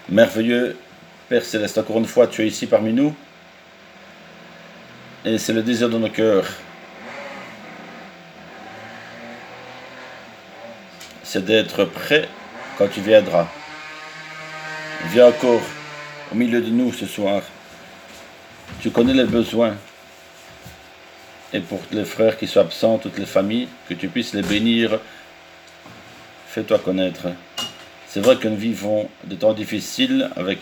Merveilleux Père Céleste, encore une fois, tu es ici parmi nous. Et c'est le désir de nos cœurs. C'est d'être prêt quand tu viendras. Viens encore au milieu de nous ce soir. Tu connais les besoins. Et pour les frères qui sont absents, toutes les familles, que tu puisses les bénir. Fais-toi connaître. C'est vrai que nous vivons des temps difficiles avec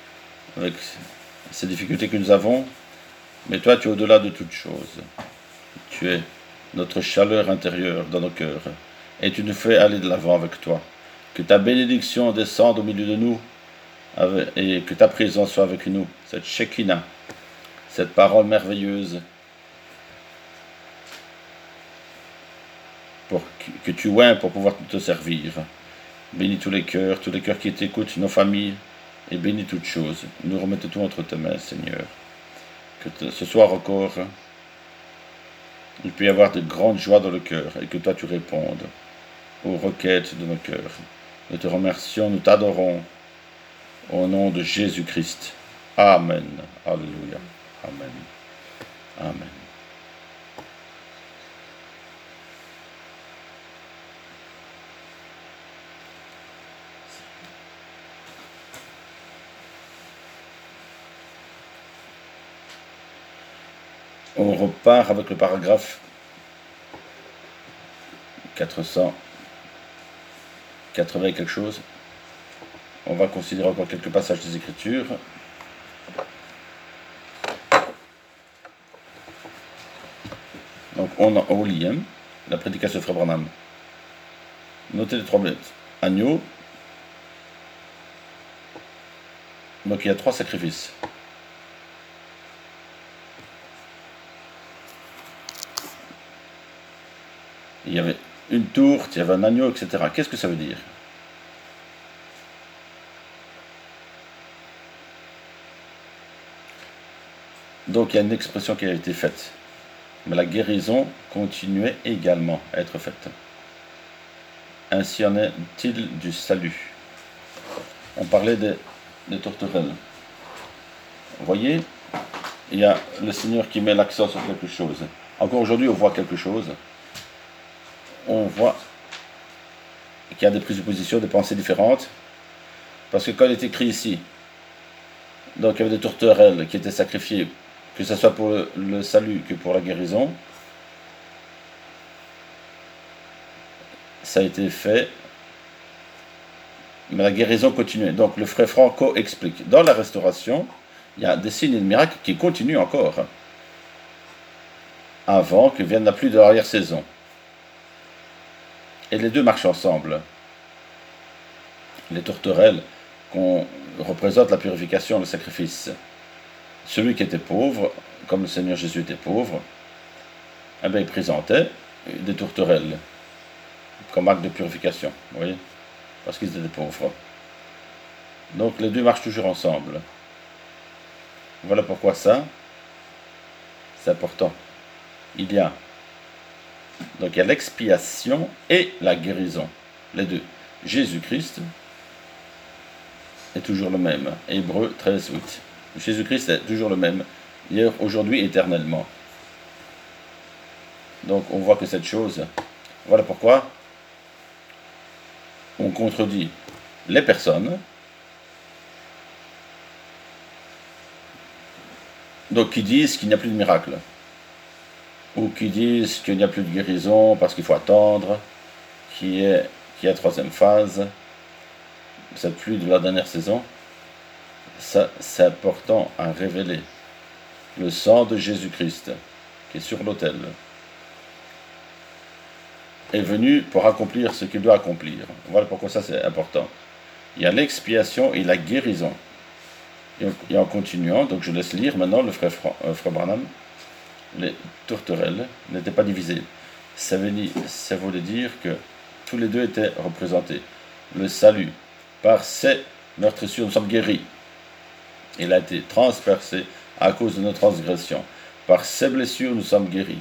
ces difficultés que nous avons. Mais toi, tu es au-delà de toutes choses. Tu es notre chaleur intérieure dans nos cœurs. Et tu nous fais aller de l'avant avec toi. Que ta bénédiction descende au milieu de nous et que ta présence soit avec nous. Cette Shekinah, cette parole merveilleuse que tu oins pour pouvoir te servir. Bénis tous les cœurs qui t'écoutent, nos familles, et bénis toutes choses. Nous remettons tout entre tes mains, Seigneur. Que ce soir encore, il peut y avoir de grandes joies dans le cœur et que toi tu répondes aux requêtes de nos cœurs. Nous te remercions, nous t'adorons au nom de Jésus-Christ. Amen. Alléluia. Amen. Amen. On repart avec le paragraphe 480 quelque chose. On va considérer encore quelques passages des Écritures. Donc on lit la prédication de Frère Branham. Notez les 3 minutes. Agneau. Donc il y a 3 sacrifices. Il y avait une tourte, il y avait un agneau, etc. Qu'est-ce que ça veut dire? Donc il y a une expression qui a été faite. Mais la guérison continuait également à être faite. Ainsi en est-il du salut. On parlait des tourterelles. Vous voyez, il y a le Seigneur qui met l'accent sur quelque chose. Encore aujourd'hui, on voit quelque chose. On voit qu'il y a des prises de position, des pensées différentes. Parce que quand il est écrit ici, donc il y avait des tourterelles qui étaient sacrifiées, que ce soit pour le salut que pour la guérison, ça a été fait, mais la guérison continuait. Donc le frère Franco explique, dans la restauration, il y a des signes et des miracles qui continuent encore, avant que vienne la pluie de l'arrière-saison. Et les deux marchent ensemble. Les tourterelles qu'on représente la purification, le sacrifice. Celui qui était pauvre, comme le Seigneur Jésus était pauvre, eh bien, il présentait des tourterelles comme acte de purification, vous voyez, parce qu'ils étaient pauvres. Donc les deux marchent toujours ensemble. Voilà pourquoi ça, c'est important. Il y a l'expiation et la guérison, les deux. Jésus-Christ est toujours le même. Hébreux 13, 8. Jésus-Christ est toujours le même, hier, aujourd'hui, éternellement. Donc on voit que cette chose, voilà pourquoi on contredit les personnes donc qui disent qu'il n'y a plus de miracle, ou qui disent qu'il n'y a plus de guérison parce qu'il faut attendre, qui est la 3e phase, cette pluie de la dernière saison. Ça, c'est important à révéler. Le sang de Jésus-Christ, qui est sur l'autel, est venu pour accomplir ce qu'il doit accomplir. Voilà pourquoi ça c'est important. Il y a l'expiation et la guérison. Et en continuant, donc je laisse lire maintenant le frère Branham, les tourterelles n'étaient pas divisées. Ça voulait dire que tous les deux étaient représentés. Le salut, par ces meurtrissures, nous sommes guéris. Il a été transpercé à cause de nos transgressions. Par ces blessures, nous sommes guéris.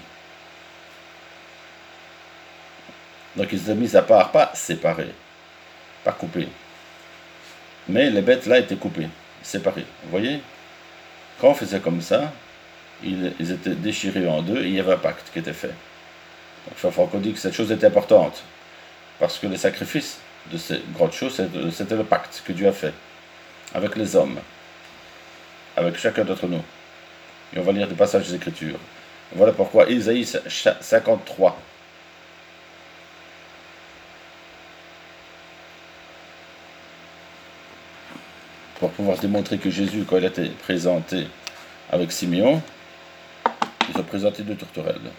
Donc ils étaient mis à part, pas séparés, pas coupés. Mais les bêtes là étaient coupées, séparées. Vous voyez, quand on faisait comme ça, ils étaient déchirés en deux et il y avait un pacte qui était fait. Donc Frère Franco dit que cette chose était importante, parce que le sacrifice de ces grandes choses, c'était le pacte que Dieu a fait avec les hommes, avec chacun d'entre nous. Et on va lire des passages des Écritures. Voilà pourquoi Isaïe 53. Pour pouvoir démontrer que Jésus, quand il était présenté avec Simeon, il a présenté deux tourterelles.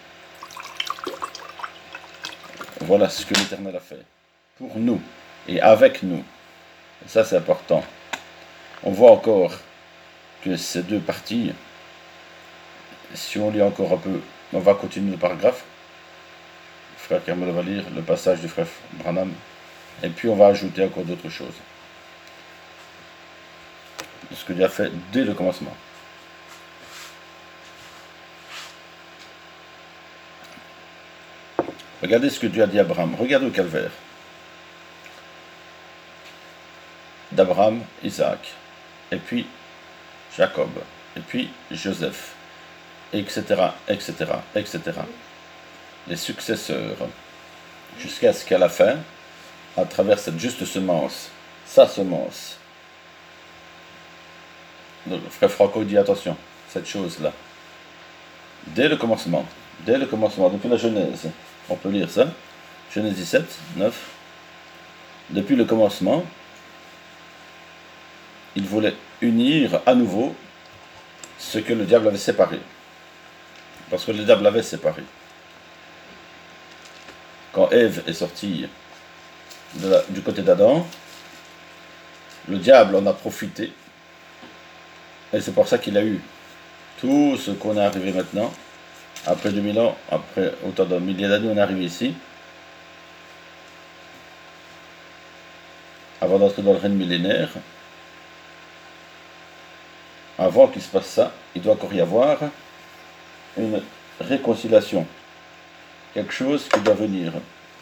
Voilà ce que l'Éternel a fait pour nous et avec nous. Et ça, c'est important. On voit encore que ces deux parties, si on lit encore un peu, on va continuer le paragraphe. Le frère Carmel va lire le passage du frère Branham. Et puis on va ajouter encore d'autres choses. De ce que Dieu a fait dès le commencement. Regardez ce que Dieu a dit à Abraham. Regardez au calvaire. D'Abraham, Isaac, et puis Jacob, et puis Joseph, etc., etc., etc. Les successeurs, jusqu'à ce qu'à la fin, à travers cette juste semence, sa semence, le frère Franco dit attention, cette chose-là, dès le commencement, depuis la Genèse, on peut lire ça, Genèse 17, 9, depuis le commencement, il voulait unir à nouveau ce que le diable avait séparé. Parce que le diable l'avait séparé. Quand Ève est sortie du côté d'Adam, le diable en a profité. Et c'est pour ça qu'il a eu tout ce qu'on est arrivé maintenant. Après 2000 ans, après autant de milliers d'années, on est arrivé ici. Avant d'entrer dans le règne millénaire, avant qu'il se passe ça, il doit encore y avoir une réconciliation. Quelque chose qui doit venir.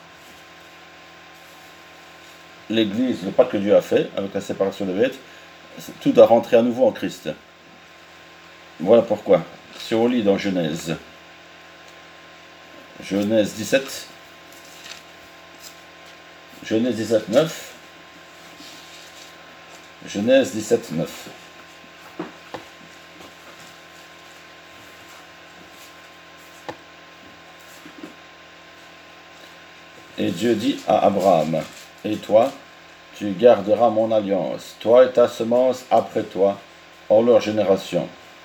L'Église, le pacte que Dieu a fait, avec la séparation des bêtes, tout doit rentrer à nouveau en Christ. Voilà pourquoi. Si on lit dans Genèse 17, Genèse 17, 9, Genèse 17, 9. Et Dieu dit à Abraham, et toi, tu garderas mon alliance, toi et ta semence après toi, en leur génération.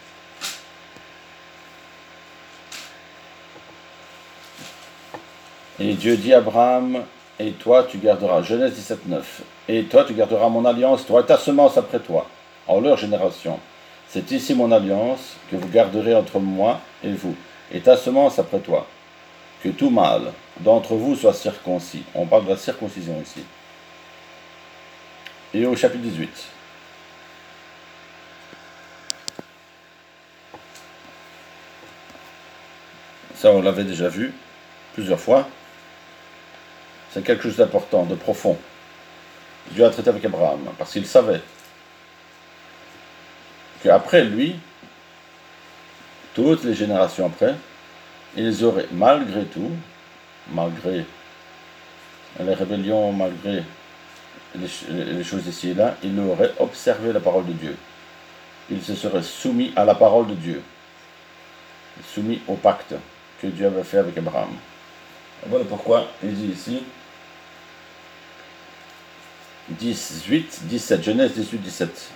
Et Dieu dit à Abraham, et toi tu garderas, Genèse 17, 9, et toi tu garderas mon alliance, toi et ta semence après toi, en leur génération. C'est ici mon alliance que vous garderez entre moi et vous, et ta semence après toi. Que tout mâle d'entre vous soit circoncis. On parle de la circoncision ici. Et au chapitre 18. Ça, on l'avait déjà vu plusieurs fois. C'est quelque chose d'important, de profond. Dieu a traité avec Abraham, parce qu'il savait qu'après lui, toutes les générations après, ils auraient, malgré tout, malgré les rébellions, malgré les choses ici et là, ils auraient observé la parole de Dieu. Ils se seraient soumis à la parole de Dieu, soumis au pacte que Dieu avait fait avec Abraham. Voilà pourquoi il dit ici, 18, 17, Genèse 18, 17.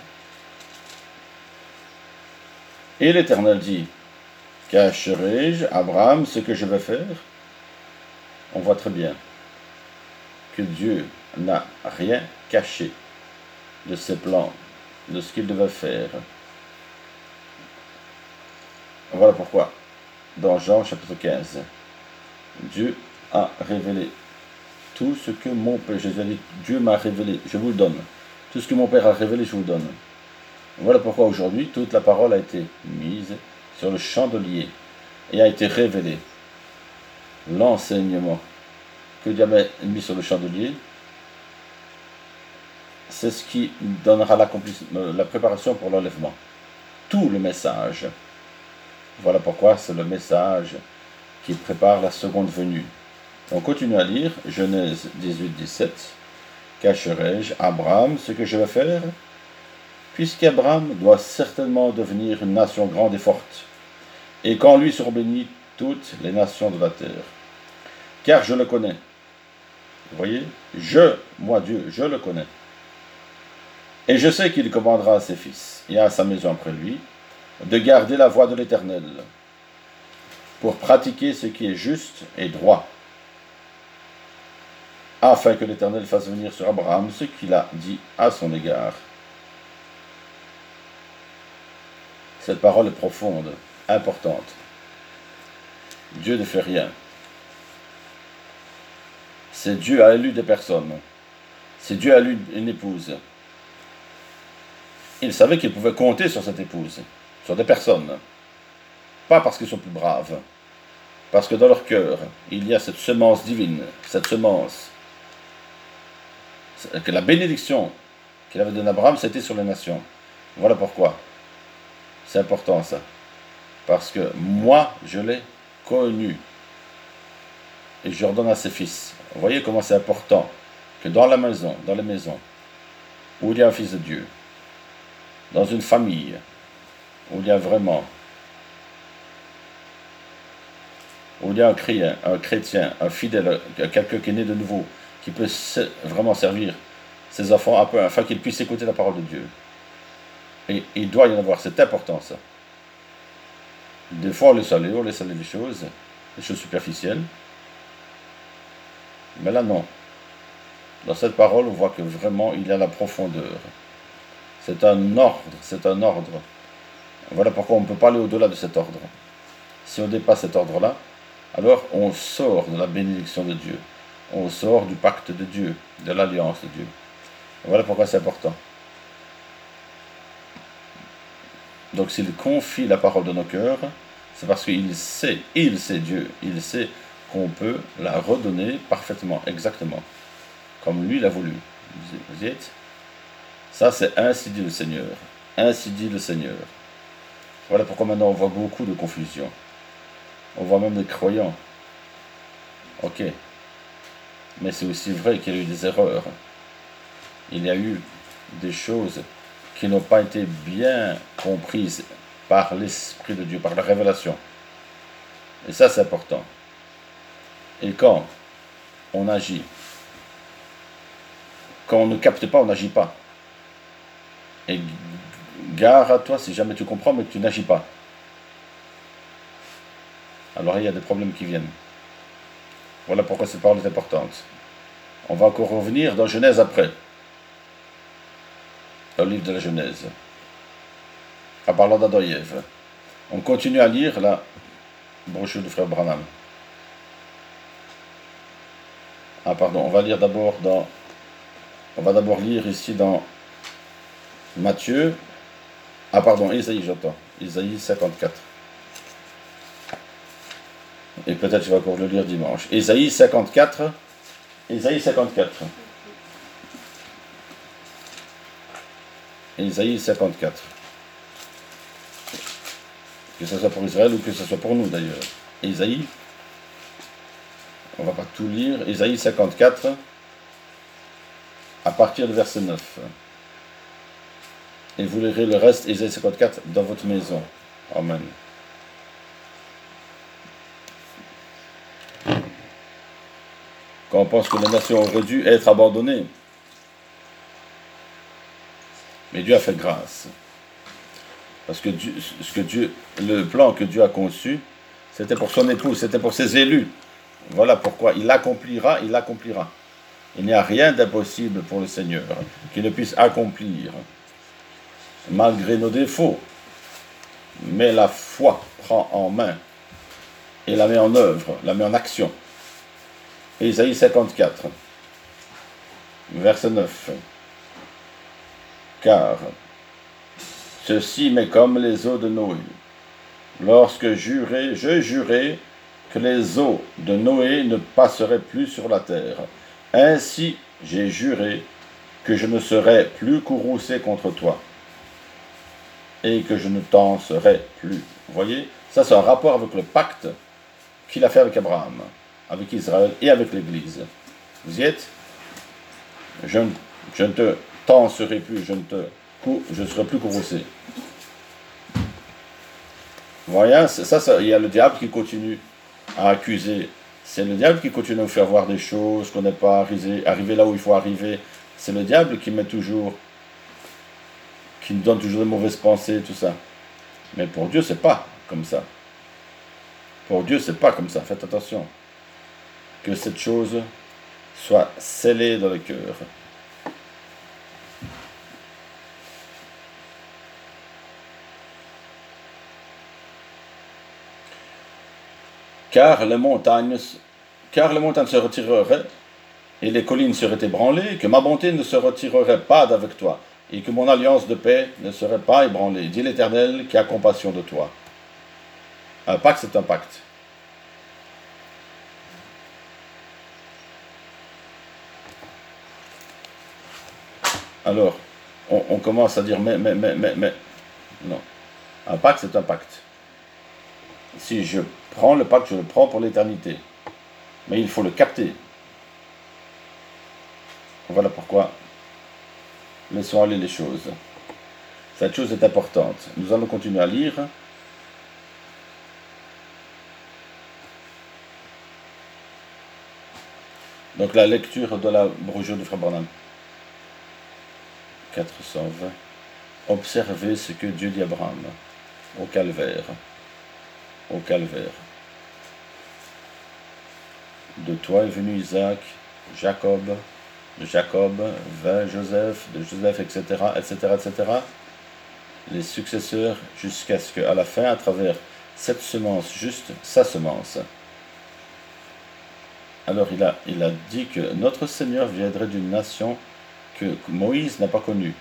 Et l'Éternel dit, cacherai-je, Abraham, ce que je vais faire? On voit très bien que Dieu n'a rien caché de ses plans, de ce qu'il devait faire. Voilà pourquoi, dans Jean chapitre 15, Dieu a révélé tout ce que mon Père, Jésus a dit, Dieu m'a révélé, je vous le donne. Tout ce que mon Père a révélé, je vous le donne. Voilà pourquoi aujourd'hui, toute la parole a été mise sur le chandelier et a été révélée. L'enseignement que Dieu avait mis sur le chandelier c'est ce qui donnera la préparation pour l'enlèvement. Tout le message. Voilà pourquoi c'est le message qui prépare la seconde venue. On continue à lire Genèse 18, 17. Cacherai-je à Abraham ce que je vais faire, puisqu'Abraham doit certainement devenir une nation grande et forte, et qu'en lui seront bénies toutes les nations de la terre. Car je le connais. Vous voyez, moi Dieu, je le connais. Et je sais qu'il commandera à ses fils et à sa maison après lui de garder la voie de l'Éternel, pour pratiquer ce qui est juste et droit, afin que l'Éternel fasse venir sur Abraham ce qu'il a dit à son égard. Cette parole est profonde, importante. Dieu ne fait rien. C'est Dieu a élu des personnes. C'est Dieu a élu une épouse. Il savait qu'il pouvait compter sur cette épouse, sur des personnes. Pas parce qu'ils sont plus braves, parce que dans leur cœur, il y a cette semence divine, cette semence. Que la bénédiction qu'il avait donnée à Abraham, c'était sur les nations. Voilà pourquoi. C'est important ça. Parce que moi, je l'ai connu. Et je redonne à ses fils. Vous voyez comment c'est important que dans la maison, dans les maisons, où il y a un fils de Dieu, dans une famille, où il y a vraiment, où il y a un chrétien, un fidèle, quelqu'un qui est né de nouveau, qui peut vraiment servir ses enfants afin qu'ils puissent écouter la parole de Dieu. Et il doit y en avoir, c'est important ça. Des fois on laisse aller les choses superficielles. Mais là non. Dans cette parole, on voit que vraiment il y a la profondeur. C'est un ordre. Voilà pourquoi on ne peut pas aller au-delà de cet ordre. Si on dépasse cet ordre-là, alors on sort de la bénédiction de Dieu. On sort du pacte de Dieu, de l'alliance de Dieu. Voilà pourquoi c'est important. Donc s'il confie la parole de nos cœurs, c'est parce qu'il sait Dieu, il sait qu'on peut la redonner parfaitement, exactement, comme lui l'a voulu. Vous y êtes? Ça c'est ainsi dit le Seigneur. Ainsi dit le Seigneur. Voilà pourquoi maintenant on voit beaucoup de confusion. On voit même des croyants. Ok. Mais c'est aussi vrai qu'il y a eu des erreurs. Il y a eu des choses qui n'ont pas été bien comprises par l'Esprit de Dieu, par la révélation. Et ça, c'est important. Et quand on agit, quand on ne capte pas, on n'agit pas. Et gare à toi si jamais tu comprends, mais que tu n'agis pas. Alors il y a des problèmes qui viennent. Voilà pourquoi cette parole est importante. On va encore revenir dans Genèse après. Dans le livre de la Genèse. En parlant d'Adam et Ève. On continue à lire la brochure du frère Branham. Ah pardon, on va lire d'abord dans... On va d'abord lire ici dans Matthieu. Ah pardon, Isaïe, j'entends. Isaïe 54. Et peut-être je vais encore le lire dimanche. Isaïe 54. Isaïe 54. Isaïe 54. Que ce soit pour Israël ou que ce soit pour nous d'ailleurs. Isaïe. On va pas tout lire. Isaïe 54. À partir du verset 9. Et vous lirez le reste, Isaïe 54, dans votre maison. Amen. Quand on pense que les nations auraient dû être abandonnées, mais Dieu a fait grâce. Parce que le plan que Dieu a conçu, c'était pour son épouse, c'était pour ses élus. Voilà pourquoi il l'accomplira, il l'accomplira. Il n'y a rien d'impossible pour le Seigneur qui ne puisse accomplir, malgré nos défauts. Mais la foi prend en main et la met en œuvre, la met en action. Isaïe 54, verset 9. Car ceci m'est comme les eaux de Noé. Lorsque je jurai que les eaux de Noé ne passeraient plus sur la terre. Ainsi j'ai juré que je ne serai plus courroucé contre toi, et que je ne t'en serai plus. Vous voyez, ça c'est un rapport avec le pacte qu'il a fait avec Abraham, avec Israël et avec l'Église. Vous y êtes? Je ne te t'en serai plus, je serai plus courroucé. Vous voyez, il y a le diable qui continue à accuser. C'est le diable qui continue à nous faire voir des choses qu'on n'est pas arrivé là où il faut arriver. C'est le diable qui nous donne toujours de mauvaises pensées, tout ça. Mais pour Dieu, c'est pas comme ça. Pour Dieu, c'est pas comme ça. Faites attention. Que cette chose soit scellée dans le cœur. Car les montagnes se retireraient et les collines seraient ébranlées, que ma bonté ne se retirerait pas d'avec toi, et que mon alliance de paix ne serait pas ébranlée, dit l'Éternel qui a compassion de toi. Un pacte, c'est un pacte. Alors, on commence à dire mais. Non. Un pacte, c'est un pacte. Si je prends le pacte, je le prends pour l'éternité. Mais il faut le capter. Voilà pourquoi laissons aller les choses. Cette chose est importante. Nous allons continuer à lire. Donc la lecture de la brochure de Frère Branham. 420. Observez ce que Dieu dit à Abraham au calvaire. Au calvaire. De toi est venu Isaac, Jacob, de Jacob vint Joseph, de Joseph, etc., etc., etc. Les successeurs, jusqu'à ce qu'à la fin, à travers cette semence juste, sa semence. Alors il a dit que notre Seigneur viendrait d'une nation que Moïse n'a pas connue.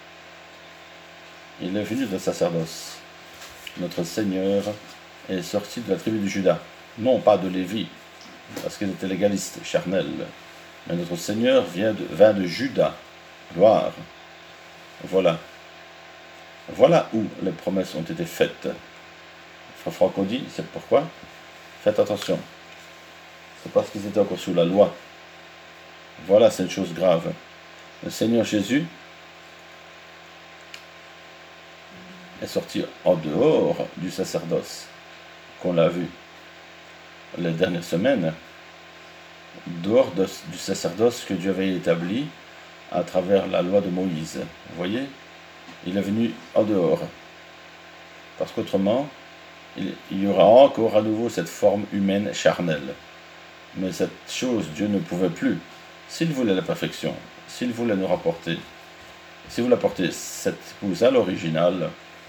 Il est venu de sacerdoce. Notre Seigneur est sorti de la tribu de Juda, non pas de Lévi, parce qu'il était légaliste, charnel. Mais notre Seigneur vint de Juda. Gloire. Voilà. Voilà où les promesses ont été faites. Frère Franco dit, c'est pourquoi? Faites attention. C'est parce qu'ils étaient encore sous la loi. Voilà, c'est une chose grave. Le Seigneur Jésus est sorti en dehors du sacerdoce, qu'on l'a vu les dernières semaines, dehors du sacerdoce que Dieu avait établi à travers la loi de Moïse. Vous voyez? Il est venu en dehors. Parce qu'autrement, il y aura encore à nouveau cette forme humaine charnelle. Mais cette chose, Dieu ne pouvait plus. S'il voulait la perfection, s'il voulait nous rapporter, si vous apportez cette épouse à l'original,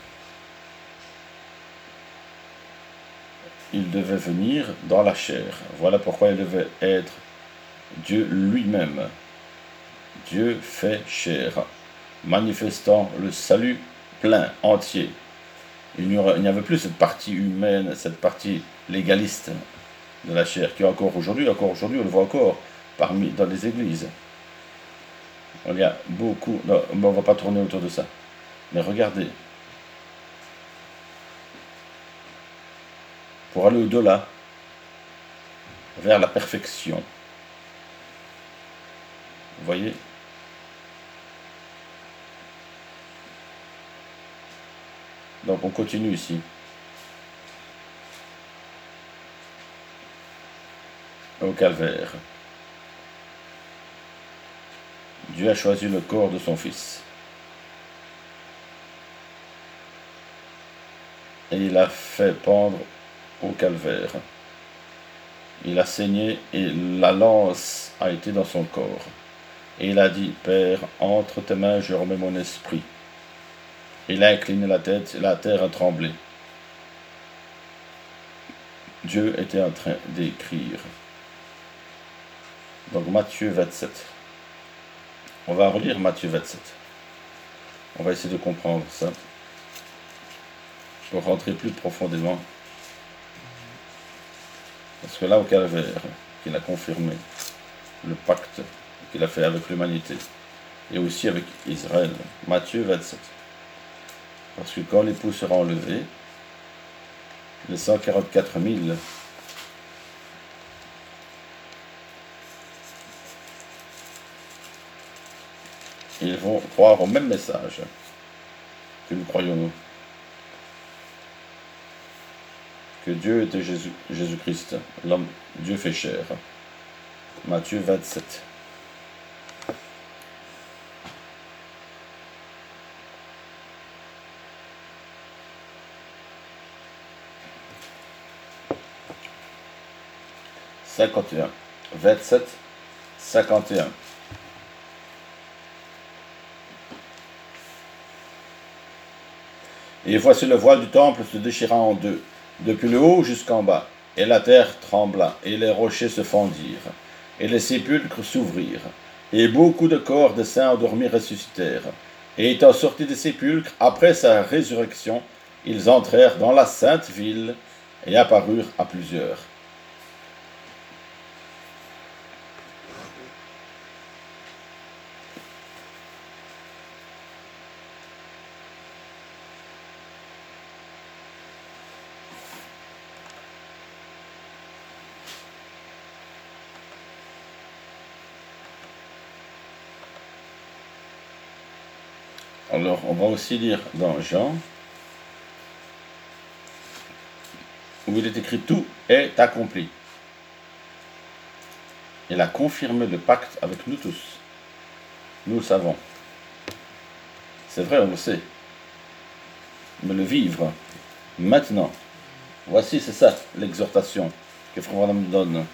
il devait venir dans la chair. Voilà pourquoi il devait être Dieu lui-même. Dieu fait chair, manifestant le salut plein, entier. Il n'y avait plus cette partie humaine, cette partie légaliste de la chair, qui est encore aujourd'hui, on le voit encore dans les églises. Il y a beaucoup, non, on ne va pas tourner autour de ça. Mais regardez, pour aller au-delà, vers la perfection. Vous voyez? Donc on continue ici. Au calvaire. Dieu a choisi le corps de son Fils. Et il a fait pendre au calvaire. Il a saigné et la lance a été dans son corps. Et il a dit, Père, entre tes mains je remets mon esprit. Il a incliné la tête et la terre a tremblé. Dieu était en train d'écrire. Donc Matthieu 27. On va relire Matthieu 27. On va essayer de comprendre ça pour rentrer plus profondément. Parce que là, au calvaire, qu'il a confirmé le pacte qu'il a fait avec l'humanité, et aussi avec Israël. Matthieu 27. Parce que quand l'époux sera enlevé, les 144 000 ils vont croire au même message que nous croyons nous. Que Dieu était Jésus-Christ, l'homme, Dieu fait chair. Matthieu 27. « 51. 27, 51. Et voici le voile du temple se déchira en deux, depuis le haut jusqu'en bas, et la terre trembla, et les rochers se fendirent, et les sépulcres s'ouvrirent, et beaucoup de corps de saints endormis ressuscitèrent. Et étant sortis des sépulcres, après sa résurrection, ils entrèrent dans la sainte ville, et apparurent à plusieurs. Alors, on va aussi lire dans Jean, où il est écrit « Tout est accompli ». Il a confirmé le pacte avec nous tous. Nous le savons. C'est vrai, on le sait. Mais le vivre, maintenant, voici, c'est ça, l'exhortation que Frère Branham donne.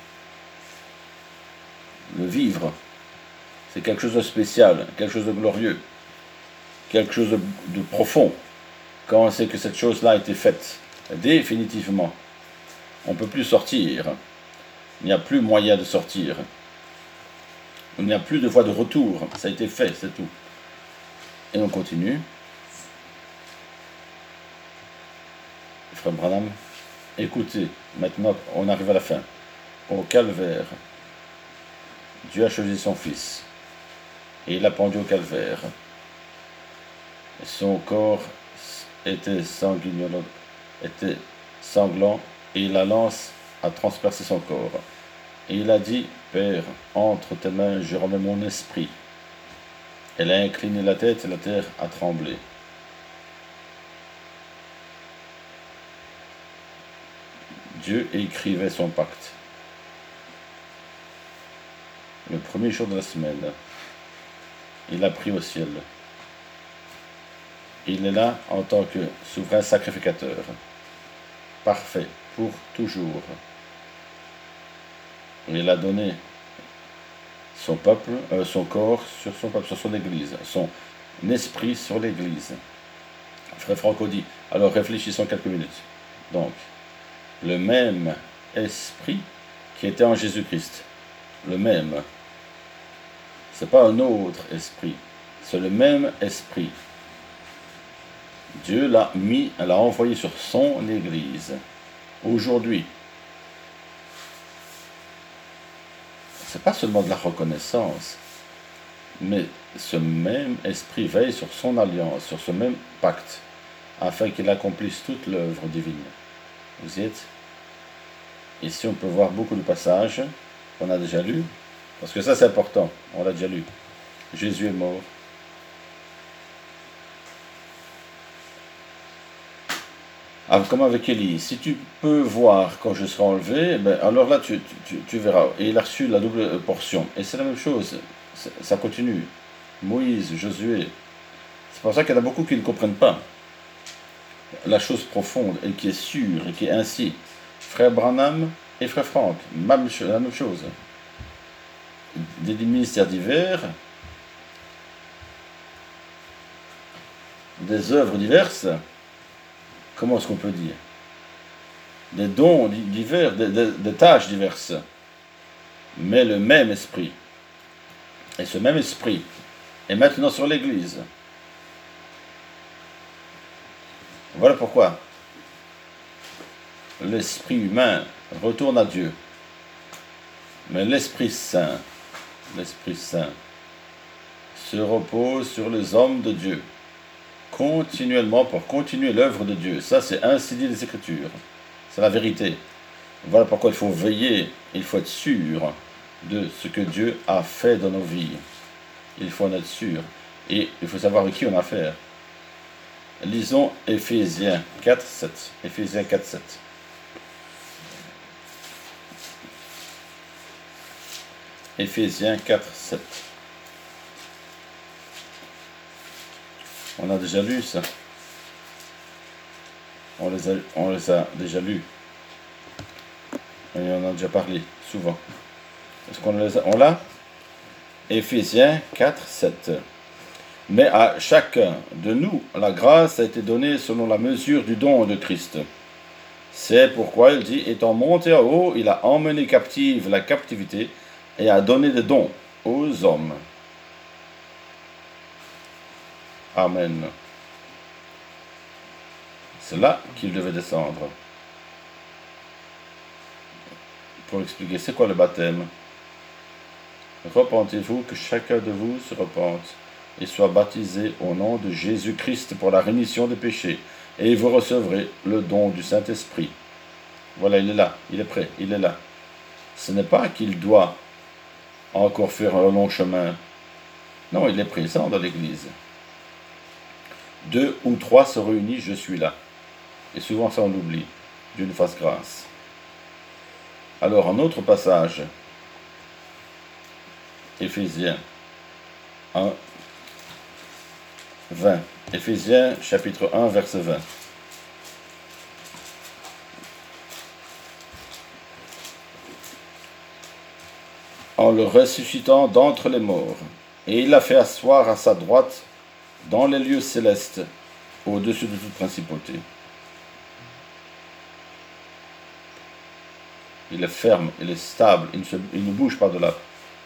Le vivre, c'est quelque chose de spécial, quelque chose de glorieux, quelque chose de profond, quand on sait que cette chose-là a été faite définitivement. On ne peut plus sortir. Il n'y a plus moyen de sortir. Il n'y a plus de voie de retour. Ça a été fait, c'est tout. Et on continue. Frère Branham, écoutez, maintenant on arrive à la fin. Au calvaire, Dieu a choisi son fils. Et il l'a pendu au calvaire. Son corps était sanglant, et la lance a transpercé son corps. Et il a dit, Père, entre tes mains je remets mon esprit. Elle a incliné la tête et la terre a tremblé. Dieu écrivait son pacte. Le premier jour de la semaine, il a pris au ciel. Il est là en tant que souverain sacrificateur, parfait pour toujours. Il a donné son peuple, son corps sur son peuple, sur son église, son esprit sur l'église. Frère Franco dit, alors réfléchissons quelques minutes. Donc, le même esprit qui était en Jésus-Christ, le même, c'est pas un autre esprit, c'est le même esprit. Dieu l'a envoyé sur son église. Aujourd'hui, c'est pas seulement de la reconnaissance, mais ce même esprit veille sur son alliance, sur ce même pacte, afin qu'il accomplisse toute l'œuvre divine. Vous y êtes? Ici, on peut voir beaucoup de passages qu'on a déjà lus, parce que ça, c'est important, on l'a déjà lu. Jésus est mort. Comme avec Élie, si tu peux voir quand je serai enlevé, ben alors là tu verras. Et il a reçu la double portion. Et c'est la même chose, ça continue. Moïse, Josué. C'est pour ça qu'il y en a beaucoup qui ne comprennent pas la chose profonde et qui est sûre et qui est ainsi. Frère Branham et Frère Franck, la même chose. Des ministères divers, des œuvres diverses. Comment est-ce qu'on peut dire? Des dons divers, des tâches diverses, mais le même esprit. Et ce même esprit est maintenant sur l'Église. Voilà pourquoi l'esprit humain retourne à Dieu. Mais l'Esprit Saint se repose sur les hommes de Dieu, continuellement pour continuer l'œuvre de Dieu. Ça, c'est ainsi dit les Écritures. C'est la vérité. Voilà pourquoi il faut veiller, il faut être sûr de ce que Dieu a fait dans nos vies. Il faut en être sûr. Et il faut savoir avec qui on a affaire. Lisons Éphésiens 4, 7. Éphésiens 4, 7. Éphésiens 4, 7. On a déjà lu ça. On les a déjà lus. Et on a déjà parlé, souvent. Est-ce qu'on les a? On l'a? Éphésiens 4, 7. Mais à chacun de nous, la grâce a été donnée selon la mesure du don de Christ. C'est pourquoi il dit, étant monté en haut, il a emmené captive la captivité et a donné des dons aux hommes. Amen. C'est là qu'il devait descendre. Pour expliquer, c'est quoi le baptême? Repentez-vous, que chacun de vous se repente et soit baptisé au nom de Jésus-Christ pour la rémission des péchés, et vous recevrez le don du Saint-Esprit. Voilà, il est là, il est prêt, il est là. Ce n'est pas qu'il doit encore faire un long chemin. Non, il est présent dans l'Église. 2 ou 3 se réunissent, je suis là. Et souvent ça on l'oublie. Dieu nous fasse grâce. Alors, un autre passage. Éphésiens 1, 20. Éphésiens chapitre 1, verset 20. En le ressuscitant d'entre les morts, et il l'a fait asseoir à sa droite dans les lieux célestes, au-dessus de toute principauté. Il est ferme, il est stable, il ne bouge pas de là.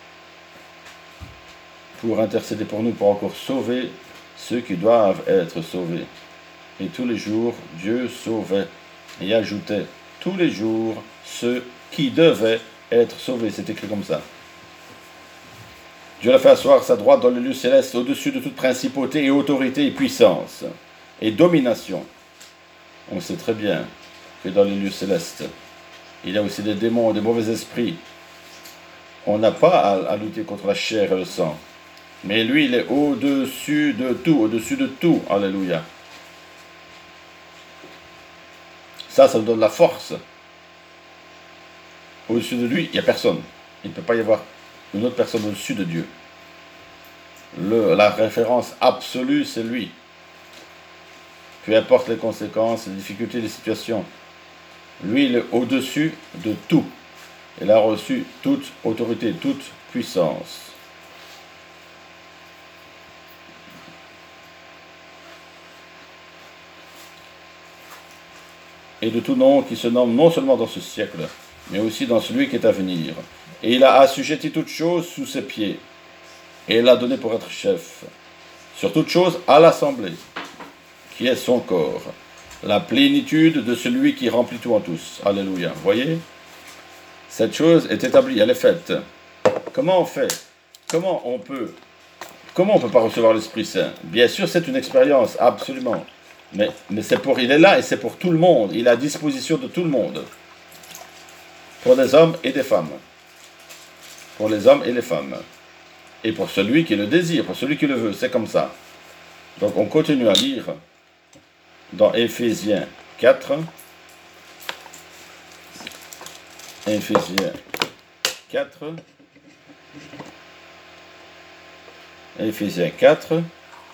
Pour intercéder pour nous, pour encore sauver ceux qui doivent être sauvés. Et tous les jours, Dieu sauvait et ajoutait tous les jours ceux qui devaient être sauvés. C'est écrit comme ça. Dieu l'a fait asseoir à sa droite dans le lieu céleste, au-dessus de toute principauté et autorité et puissance et domination. On sait très bien que dans les lieux célestes, il y a aussi des démons, des mauvais esprits. On n'a pas à lutter contre la chair et le sang. Mais lui, il est au-dessus de tout, au-dessus de tout. Alléluia. Ça nous donne la force. Au-dessus de lui, il n'y a personne. Il ne peut pas y avoir une autre personne au-dessus de Dieu. La référence absolue, c'est lui. Peu importe les conséquences, les difficultés, les situations. Lui, il est au-dessus de tout. Il a reçu toute autorité, toute puissance. Et de tout nom qui se nomme non seulement dans ce siècle, mais aussi dans celui qui est à venir. Et il a assujetti toutes choses sous ses pieds, et il l'a donné pour être chef, sur toutes choses à l'assemblée, qui est son corps, la plénitude de celui qui remplit tout en tous. Alléluia. Voyez, cette chose est établie, elle est faite. Comment on fait? Comment on peut pas recevoir l'Esprit Saint? Bien sûr, c'est une expérience, absolument. Mais il est là et c'est pour tout le monde. Il est à disposition de tout le monde. Pour les hommes et des femmes. Pour les hommes et les femmes. Et pour celui qui le désire, pour celui qui le veut. C'est comme ça. Donc on continue à lire dans Éphésiens 4. Éphésiens 4. Éphésiens 4.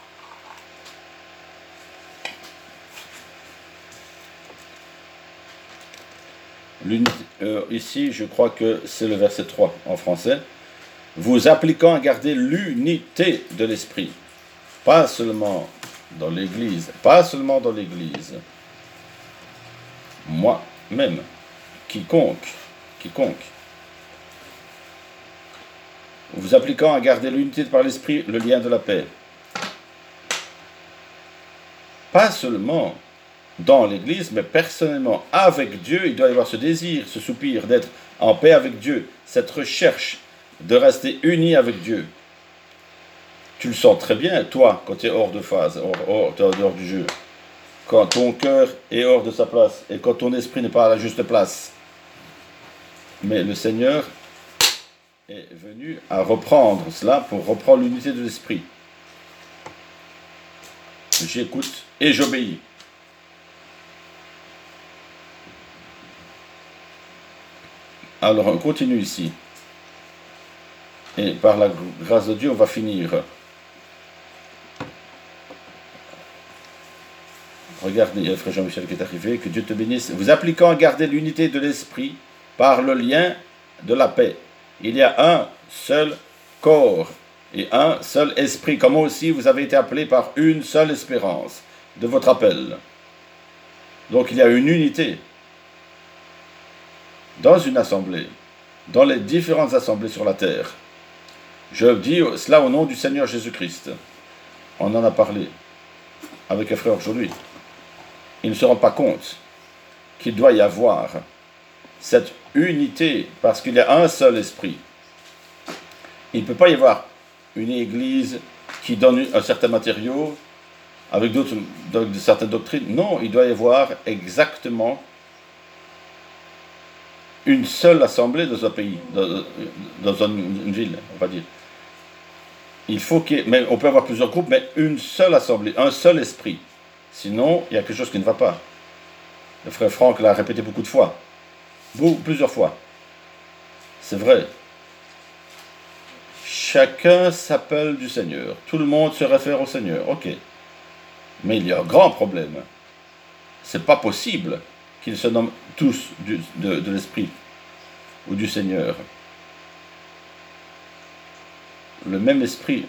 Ici, je crois que c'est le verset 3 en français. Vous appliquant à garder l'unité de l'esprit. Pas seulement dans l'Église. Pas seulement dans l'Église. Moi-même. Quiconque. Vous appliquant à garder l'unité par l'esprit, le lien de la paix. Pas seulement dans l'Église, mais personnellement, avec Dieu, il doit y avoir ce désir, ce soupir d'être en paix avec Dieu, cette recherche de rester uni avec Dieu. Tu le sens très bien, toi, quand tu es hors de phase, tu es en dehors du jeu. Quand ton cœur est hors de sa place et quand ton esprit n'est pas à la juste place. Mais le Seigneur est venu à reprendre cela pour reprendre l'unité de l'esprit. J'écoute et j'obéis. Alors on continue ici. Et par la grâce de Dieu, on va finir. Regarde, il y a le frère Jean-Michel qui est arrivé, que Dieu te bénisse. Vous appliquant à garder l'unité de l'esprit par le lien de la paix. Il y a un seul corps et un seul esprit, comme aussi vous avez été appelés par une seule espérance de votre appel. Donc il y a une unité dans une assemblée, dans les différentes assemblées sur la terre. Je dis cela au nom du Seigneur Jésus-Christ. On en a parlé avec un frère aujourd'hui. Ils ne se rendent pas compte qu'il doit y avoir cette unité parce qu'il y a un seul esprit. Il ne peut pas y avoir une église qui donne un certain matériau avec certaines doctrines. Non, il doit y avoir exactement une seule assemblée dans un pays, dans une ville, on va dire. Il faut mais on peut avoir plusieurs groupes, mais une seule assemblée, un seul esprit. Sinon, il y a quelque chose qui ne va pas. Le frère Franck l'a répété beaucoup de fois. Plusieurs fois. C'est vrai. Chacun s'appelle du Seigneur. Tout le monde se réfère au Seigneur. Ok. Mais il y a un grand problème. C'est pas possible qu'ils se nomment tous de l'Esprit ou du Seigneur. Le même Esprit.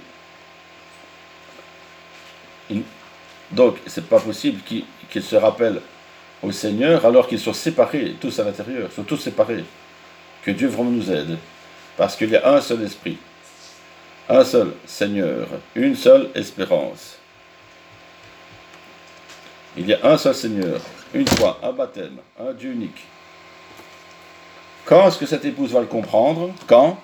Donc, c'est pas possible qu'ils se rappellent au Seigneur alors qu'ils sont séparés, tous à l'intérieur, sont tous séparés. Que Dieu vraiment nous aide. Parce qu'il y a un seul Esprit, un seul Seigneur, une seule espérance. Il y a un seul Seigneur, une foi, un baptême, un Dieu unique. Quand est-ce que cette épouse va le comprendre? Quand?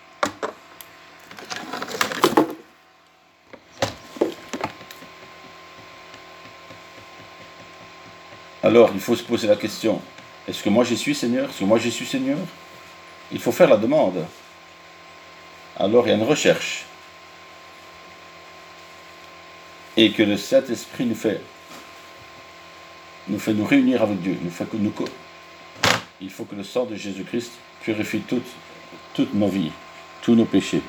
Alors, il faut se poser la question, est-ce que moi j'y suis Seigneur? Est-ce que moi j'y suis Seigneur? Il faut faire la demande. Alors, il y a une recherche. Et que le Saint-Esprit nous fait nous réunir avec Dieu. Il faut que le sang de Jésus-Christ purifie toutes nos vies, tous nos péchés.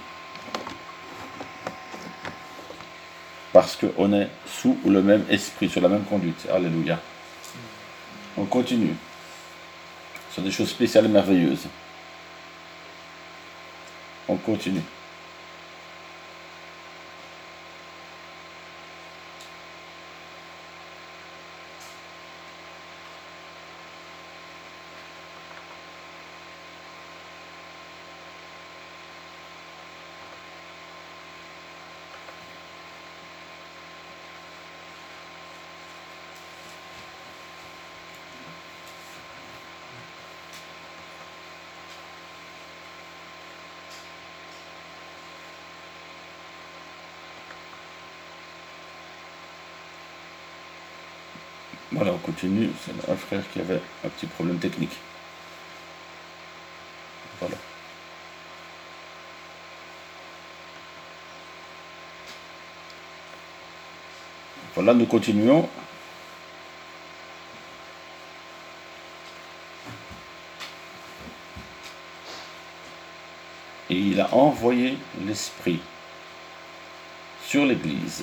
Parce qu'on est sous le même esprit, sur la même conduite. Alléluia. On continue. Ce sont des choses spéciales et merveilleuses. On continue. Voilà, on continue. C'est un frère qui avait un petit problème technique. Voilà. Voilà, nous continuons. Et il a envoyé l'Esprit sur l'Église.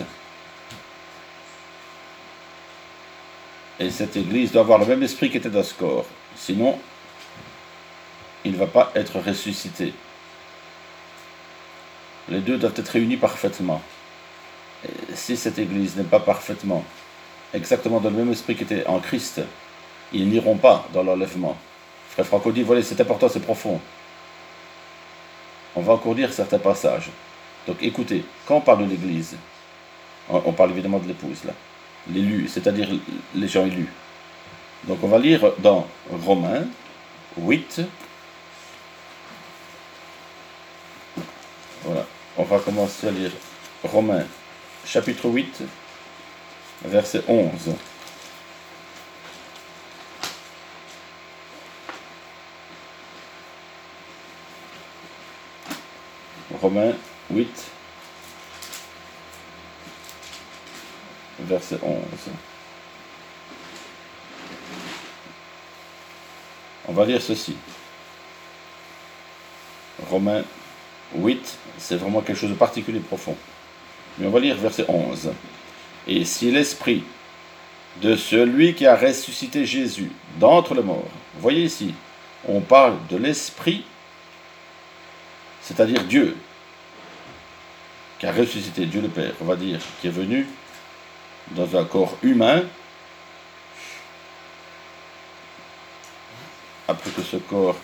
Et cette Église doit avoir le même esprit qui était dans ce corps. Sinon, il ne va pas être ressuscité. Les deux doivent être réunis parfaitement. Et si cette Église n'est pas parfaitement, exactement dans le même esprit qui était en Christ, ils n'iront pas dans l'enlèvement. Frère Franco dit, voilà, c'est important, c'est profond. On va encore dire certains passages. Donc écoutez, quand on parle de l'Église, on parle évidemment de l'épouse là. L'élu, c'est-à-dire les gens élus. Donc on va lire dans Romains 8. Voilà, on va commencer à lire Romains, chapitre 8, verset 11. Romains 8, verset 11. On va lire ceci. Romains 8, c'est vraiment quelque chose de particulier, profond. Mais on va lire verset 11. Et si l'esprit de celui qui a ressuscité Jésus d'entre les morts, voyez ici, on parle de l'esprit, c'est-à-dire Dieu, qui a ressuscité, Dieu le Père, on va dire, qui est venu dans un corps humain, après que ce corps,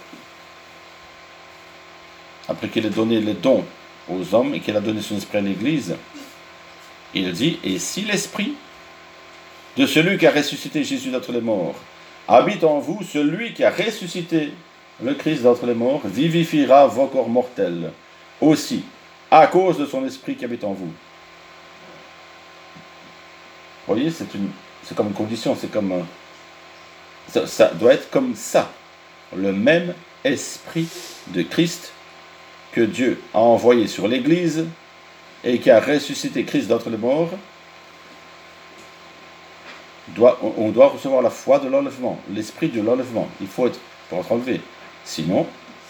après qu'il ait donné les dons aux hommes et qu'il a donné son esprit à l'Église, il dit, et si l'esprit de celui qui a ressuscité Jésus d'entre les morts habite en vous, celui qui a ressuscité le Christ d'entre les morts vivifiera vos corps mortels aussi, à cause de son esprit qui habite en vous. Vous voyez, c'est comme une condition, c'est comme ça doit être comme ça. Le même esprit de Christ que Dieu a envoyé sur l'Église et qui a ressuscité Christ d'entre les morts, on doit recevoir la foi de l'enlèvement, l'esprit de l'enlèvement. Il faut être enlevé. Sinon,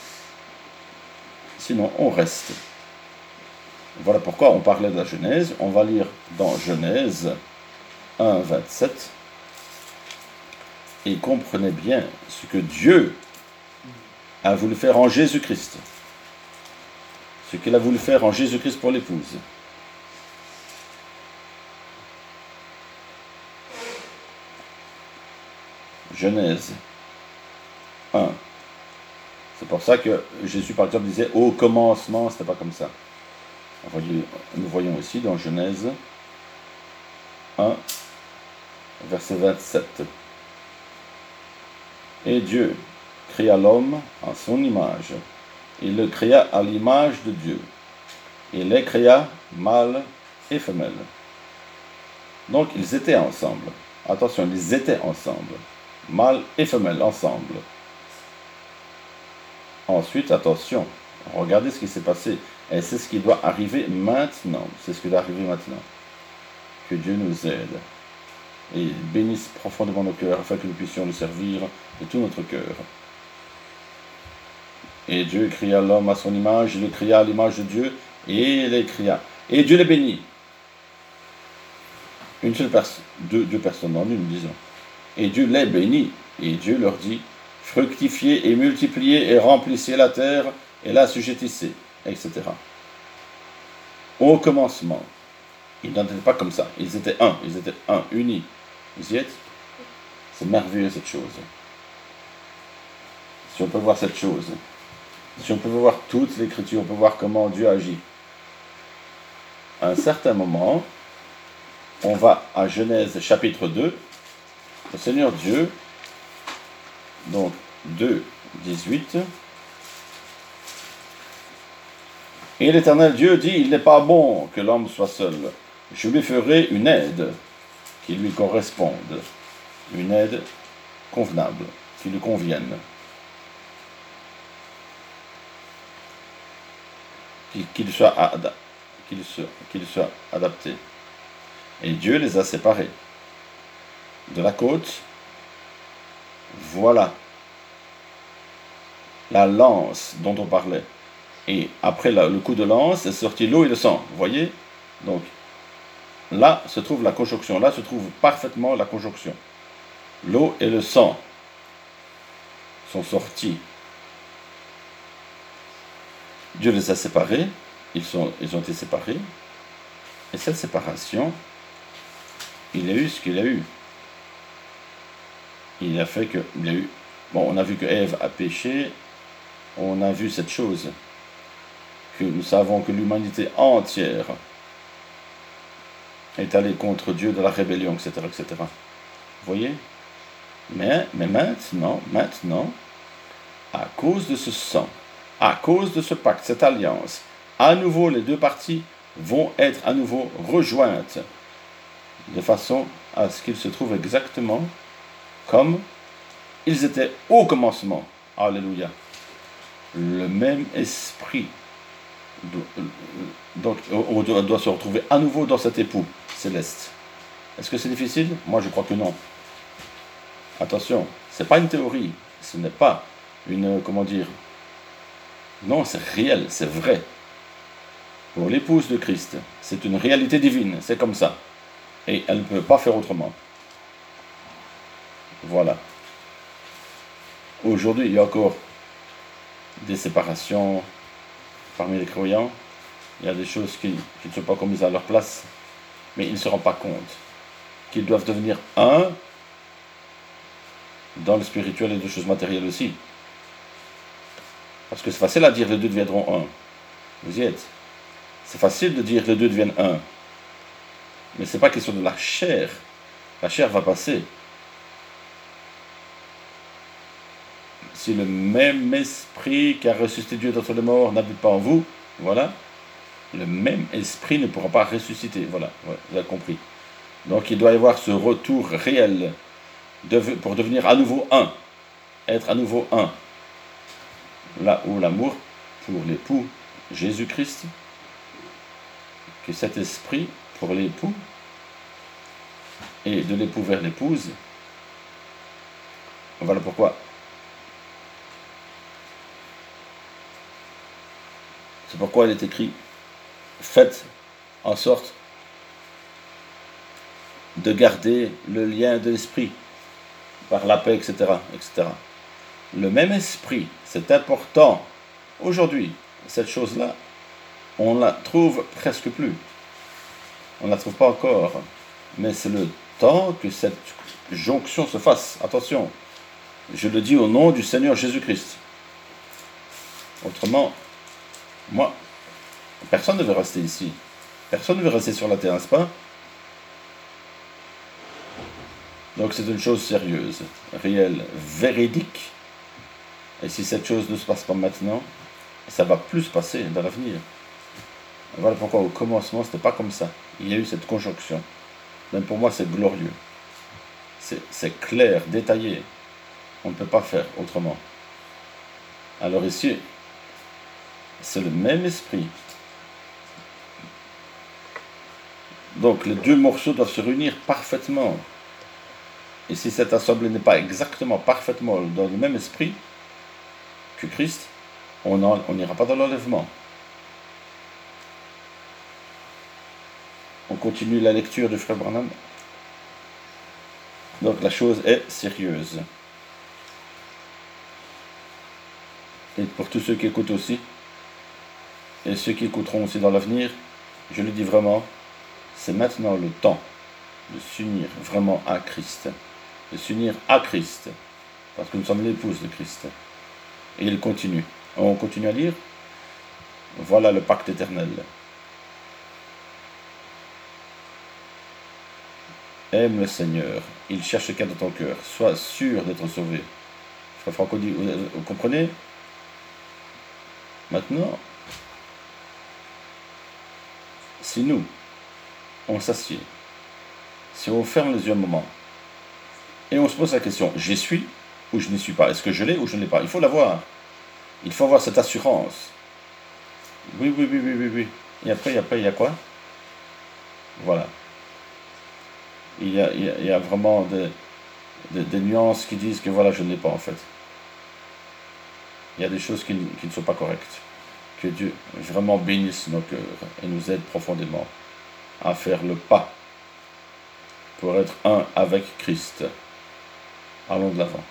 on reste. Voilà pourquoi on parlait de la Genèse. On va lire dans Genèse 1, 27. Et comprenez bien ce que Dieu a voulu faire en Jésus-Christ. Ce qu'il a voulu faire en Jésus-Christ pour l'épouse. Genèse 1. C'est pour ça que Jésus, par exemple, disait au commencement, c'était pas comme ça. Nous voyons ici dans Genèse 1, verset 27. Et Dieu créa l'homme en son image. Il le créa à l'image de Dieu. Il les créa mâle et femelle. Donc ils étaient ensemble. Attention, ils étaient ensemble. Mâle et femelle ensemble. Ensuite, attention, regardez ce qui s'est passé. Et c'est ce qui doit arriver maintenant. C'est ce qui doit arriver maintenant. Que Dieu nous aide. Et bénisse profondément nos cœurs afin que nous puissions le servir de tout notre cœur. Et Dieu créa l'homme à son image, il le créa à l'image de Dieu, et les créa. Et Dieu les bénit. Une seule personne, deux personnes en une, disons. Et Dieu les bénit, et Dieu leur dit, fructifiez et multipliez et remplissez la terre et la assujettissez, etc. Au commencement, ils n'étaient pas comme ça, ils étaient un, unis. Vous y êtes? C'est merveilleux cette chose. Si on peut voir cette chose, si on peut voir toute l'écriture, on peut voir comment Dieu agit. À un certain moment, on va à Genèse chapitre 2, le Seigneur Dieu, donc 2, 18. Et l'Éternel Dieu dit, il n'est pas bon que l'homme soit seul. Je lui ferai une aide qui lui corresponde, une aide convenable, qui lui convienne, qu'il soit adapté. Et Dieu les a séparés de la côte. Voilà la lance dont on parlait. Et après le coup de lance, est sorti l'eau et le sang. Vous voyez? Donc, là se trouve la conjonction. Là se trouve parfaitement la conjonction. L'eau et le sang sont sortis. Dieu les a séparés. Ils ont été séparés. Et cette séparation, il a eu ce qu'il a eu. Il a fait que... Bon, on a vu que Ève a péché. On a vu cette chose. Que nous savons que l'humanité entière est allée contre Dieu de la rébellion, etc., etc. Vous voyez? Mais maintenant, à cause de ce sang, à cause de ce pacte, cette alliance, à nouveau les deux parties vont être à nouveau rejointes, de façon à ce qu'ils se trouvent exactement comme ils étaient au commencement. Alléluia. Le même esprit. Donc, on doit se retrouver à nouveau dans cet époux céleste. Est-ce que c'est difficile? Moi, je crois que non. Attention, ce n'est pas une théorie. Ce n'est pas une, comment dire... Non, c'est réel, c'est vrai. Pour l'épouse de Christ, c'est une réalité divine, c'est comme ça. Et elle ne peut pas faire autrement. Voilà. Aujourd'hui, il y a encore des séparations parmi les croyants. Il y a des choses qui ne sont pas commises à leur place. Mais ils ne se rendent pas compte qu'ils doivent devenir un dans le spirituel et les choses matérielles aussi. Parce que c'est facile à dire les deux deviendront un. Vous y êtes. C'est facile de dire les deux deviennent un. Mais ce n'est pas question de la chair. La chair va passer. Si le même esprit qui a ressuscité Dieu d'entre les morts n'habite pas en vous, voilà, le même esprit ne pourra pas ressusciter. Voilà, vous avez compris. Donc il doit y avoir ce retour réel pour devenir à nouveau un. Être à nouveau un. Là où l'amour pour l'époux Jésus-Christ, que cet esprit pour l'époux et de l'époux vers l'épouse. Voilà pourquoi. C'est pourquoi il est écrit, faites en sorte de garder le lien de l'esprit par la paix, etc., etc. Le même esprit, c'est important. Aujourd'hui, cette chose-là, on la trouve presque plus. On ne la trouve pas encore. Mais c'est le temps que cette jonction se fasse. Attention, je le dis au nom du Seigneur Jésus-Christ. Autrement, moi, personne ne veut rester ici. Personne ne veut rester sur la terre, n'est-ce pas? Donc c'est une chose sérieuse, réelle, véridique. Et si cette chose ne se passe pas maintenant, ça va plus se passer dans l'avenir. Voilà pourquoi au commencement, ce n'était pas comme ça. Il y a eu cette conjonction. Même pour moi, c'est glorieux. C'est clair, détaillé. On ne peut pas faire autrement. Alors ici, c'est le même esprit. Donc les deux morceaux doivent se réunir parfaitement. Et si cette assemblée n'est pas exactement, parfaitement dans le même esprit que Christ, on n'ira pas dans l'enlèvement. On continue la lecture du frère Branham. Donc la chose est sérieuse. Et pour tous ceux qui écoutent aussi, et ceux qui écouteront aussi dans l'avenir, je le dis vraiment, c'est maintenant le temps de s'unir vraiment à Christ. De s'unir à Christ. Parce que nous sommes l'épouse de Christ. Et il continue. On continue à lire. Voilà le pacte éternel. Aime le Seigneur. Il cherche ce qu'il y a dans ton cœur. Sois sûr d'être sauvé. Frère Franco dit, vous comprenez? Maintenant, si nous, on s'assied, si on ferme les yeux un moment, et on se pose la question, j'y suis ou je n'y suis pas? Est-ce que je l'ai ou je ne l'ai pas? Il faut l'avoir. Il faut avoir cette assurance. Oui, oui, oui, oui, oui, oui. Et après, il y a quoi? Voilà. Il y a vraiment des nuances qui disent que voilà, je ne l'ai pas en fait. Il y a des choses qui ne sont pas correctes. Que Dieu vraiment bénisse nos cœurs et nous aide profondément à faire le pas pour être un avec Christ. Allons de l'avant.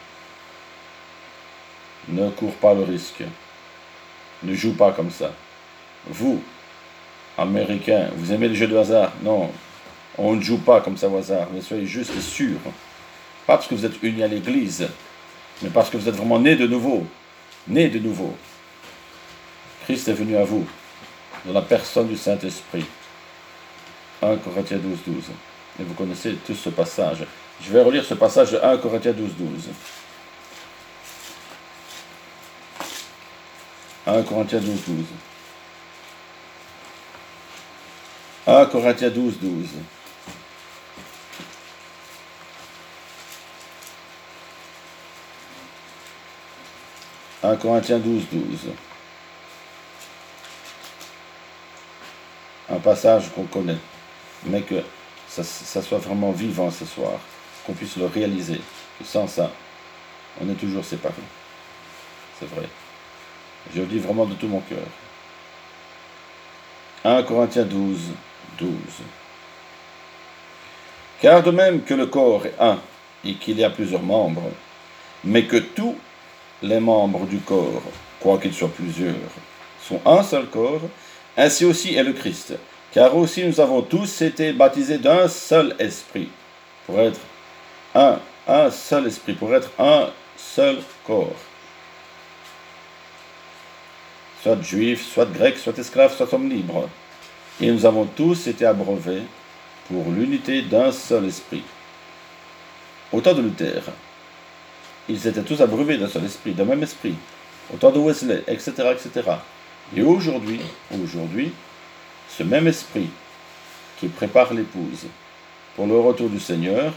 Ne cours pas le risque. Ne joue pas comme ça. Vous, Américains, vous aimez les jeux de hasard? Non, on ne joue pas comme ça au hasard, mais soyez juste et sûrs. Pas parce que vous êtes unis à l'Église, mais parce que vous êtes vraiment nés de nouveau. Nés de nouveau. Christ est venu à vous, dans la personne du Saint-Esprit. 1 Corinthiens 12, 12. Et vous connaissez tous ce passage. Je vais relire ce passage de 1 Corinthiens 12, 12. 1 Corinthiens 12, 12. 1 Corinthiens 12, 12. 1 Corinthiens 12, 12. Un passage qu'on connaît, mais que ça soit vraiment vivant ce soir, qu'on puisse le réaliser. Que sans ça, on est toujours séparés. C'est vrai. Je le dis vraiment de tout mon cœur. 1 Corinthiens 12, 12. Car de même que le corps est un, et qu'il y a plusieurs membres, mais que tous les membres du corps, quoiqu'ils soient plusieurs, sont un seul corps, ainsi aussi est le Christ. Car aussi nous avons tous été baptisés d'un seul esprit, pour être un seul esprit, pour être un seul corps. Soit juif, soit grec, soit esclave, soit homme libre. Et nous avons tous été abreuvés pour l'unité d'un seul esprit. Au temps de Luther, ils étaient tous abreuvés d'un seul esprit, d'un même esprit. Au temps de Wesley, etc., etc. Et aujourd'hui, ce même esprit qui prépare l'épouse pour le retour du Seigneur,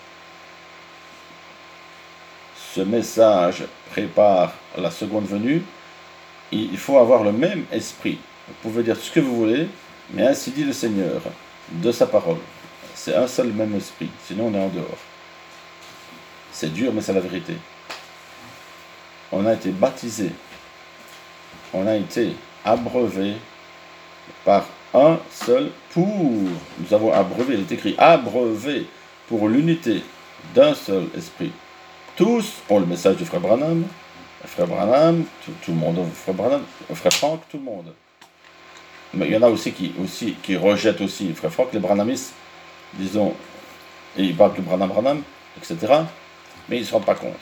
ce message prépare la seconde venue. Il faut avoir le même esprit. Vous pouvez dire ce que vous voulez, mais ainsi dit le Seigneur, de sa parole. C'est un seul même esprit, sinon on est en dehors. C'est dur, mais c'est la vérité. On a été baptisés, on a été abreuvés par un seul pour. Nous avons abreuvé, il est écrit abreuvé pour l'unité d'un seul esprit. Tous ont le message du frère Branham. Frère Branham, tout le monde, frère Branham, frère Franck, tout le monde. Mais il y en a aussi qui rejettent aussi, frère Franck, les Branhamistes, disons, et ils parlent que Branham, etc. Mais ils ne se rendent pas compte.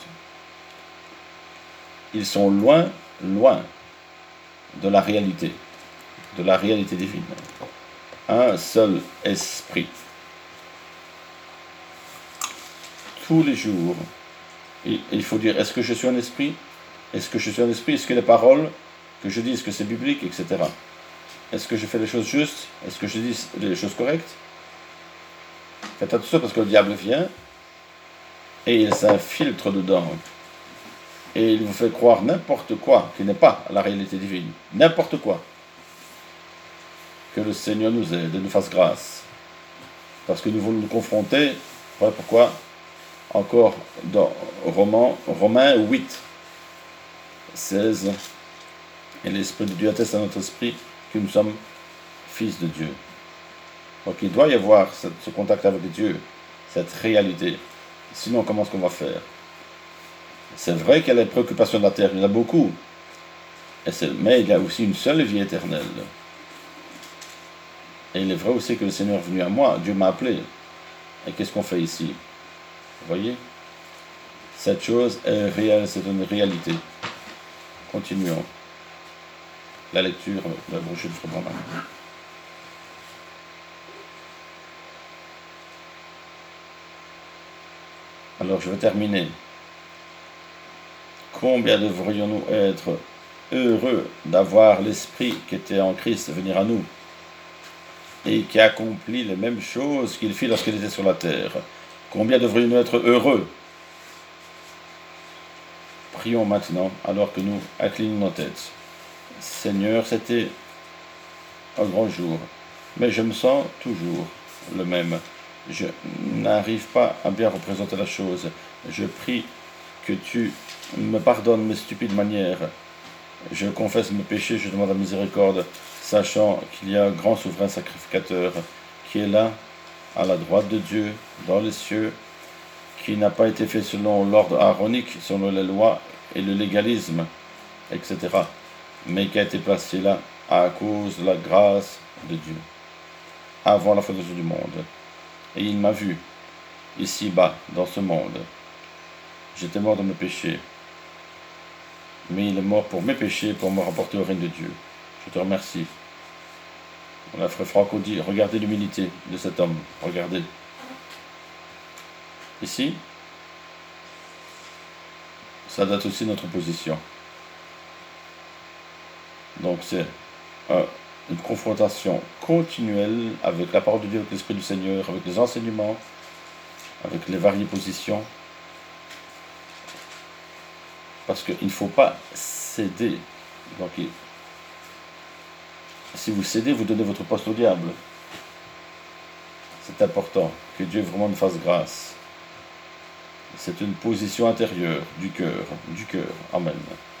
Ils sont loin de la réalité divine. Un seul esprit. Tous les jours, il faut dire, est-ce que je suis un esprit ? Est-ce que je suis un esprit ? Est-ce que les paroles que je dis, est-ce que c'est biblique, etc. Est-ce que je fais les choses justes ? Est-ce que je dis les choses correctes ? Faites attention parce que le diable vient et il s'infiltre dedans. Et il vous fait croire n'importe quoi qui n'est pas la réalité divine. N'importe quoi. Que le Seigneur nous aide et nous fasse grâce. Parce que nous voulons nous confronter. Voilà pourquoi, encore dans Romains 8, 16, et l'Esprit de Dieu atteste à notre esprit que nous sommes fils de Dieu. Donc il doit y avoir ce contact avec Dieu, cette réalité. Sinon, comment est-ce qu'on va faire ? C'est vrai qu'il y a les préoccupations de la terre, il y en a beaucoup. Mais il y a aussi une seule vie éternelle. Et il est vrai aussi que le Seigneur est venu à moi, Dieu m'a appelé. Et qu'est-ce qu'on fait ici ? Vous voyez ? Cette chose est réelle, c'est une réalité. Continuons. La lecture de la brochure de Frère Branham. Alors je vais terminer. Combien devrions-nous être heureux d'avoir l'Esprit qui était en Christ venir à nous et qui accomplit les mêmes choses qu'il fit lorsqu'il était sur la terre. Combien devrions-nous être heureux ? Prions maintenant alors que nous inclinons nos têtes. Seigneur, c'était un grand jour, mais je me sens toujours le même. Je n'arrive pas à bien représenter la chose. Je prie que tu me pardonnes mes stupides manières. Je confesse mes péchés, je demande la miséricorde, sachant qu'il y a un grand souverain sacrificateur qui est là, à la droite de Dieu, dans les cieux, qui n'a pas été fait selon l'ordre aaronique, selon les lois et le légalisme, etc., mais qui a été placé là à cause de la grâce de Dieu, avant la fondation du monde. Et il m'a vu, ici-bas, dans ce monde. J'étais mort dans mes péchés, mais il est mort pour mes péchés, pour me rapporter au règne de Dieu. Je te remercie. La frère Franco dit, regardez l'humilité de cet homme, regardez. Ici, ça date aussi de notre position. Donc c'est une confrontation continuelle avec la parole de Dieu, avec l'Esprit du Seigneur, avec les enseignements, avec les variées positions. Parce qu'il ne faut pas céder. Donc, si vous cédez, vous donnez votre poste au diable. C'est important que Dieu vraiment nous fasse grâce. C'est une position intérieure du cœur, Amen.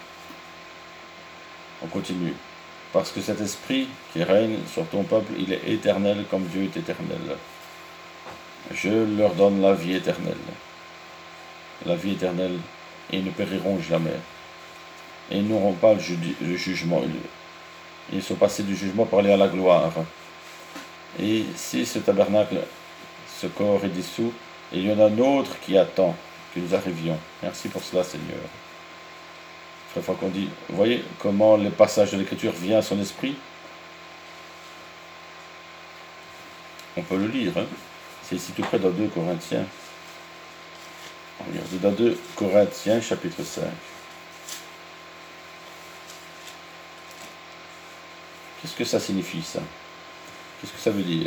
On continue. Parce que cet esprit qui règne sur ton peuple, il est éternel comme Dieu est éternel. Je leur donne la vie éternelle. La vie éternelle, et ils ne périront jamais. Et ils n'auront pas le jugement. Ils sont passés du jugement pour aller à la gloire. Et si ce tabernacle, ce corps est dissous, il y en a un autre qui attend que nous arrivions. Merci pour cela, Seigneur. Frère Franck, on dit, vous voyez comment le passage de l'Écriture vient à son esprit? On peut le lire, hein? C'est ici tout près dans 2 Corinthiens. Regardez, dans 2 Corinthiens, chapitre 5. Qu'est-ce que ça signifie, ça? Qu'est-ce que ça veut dire?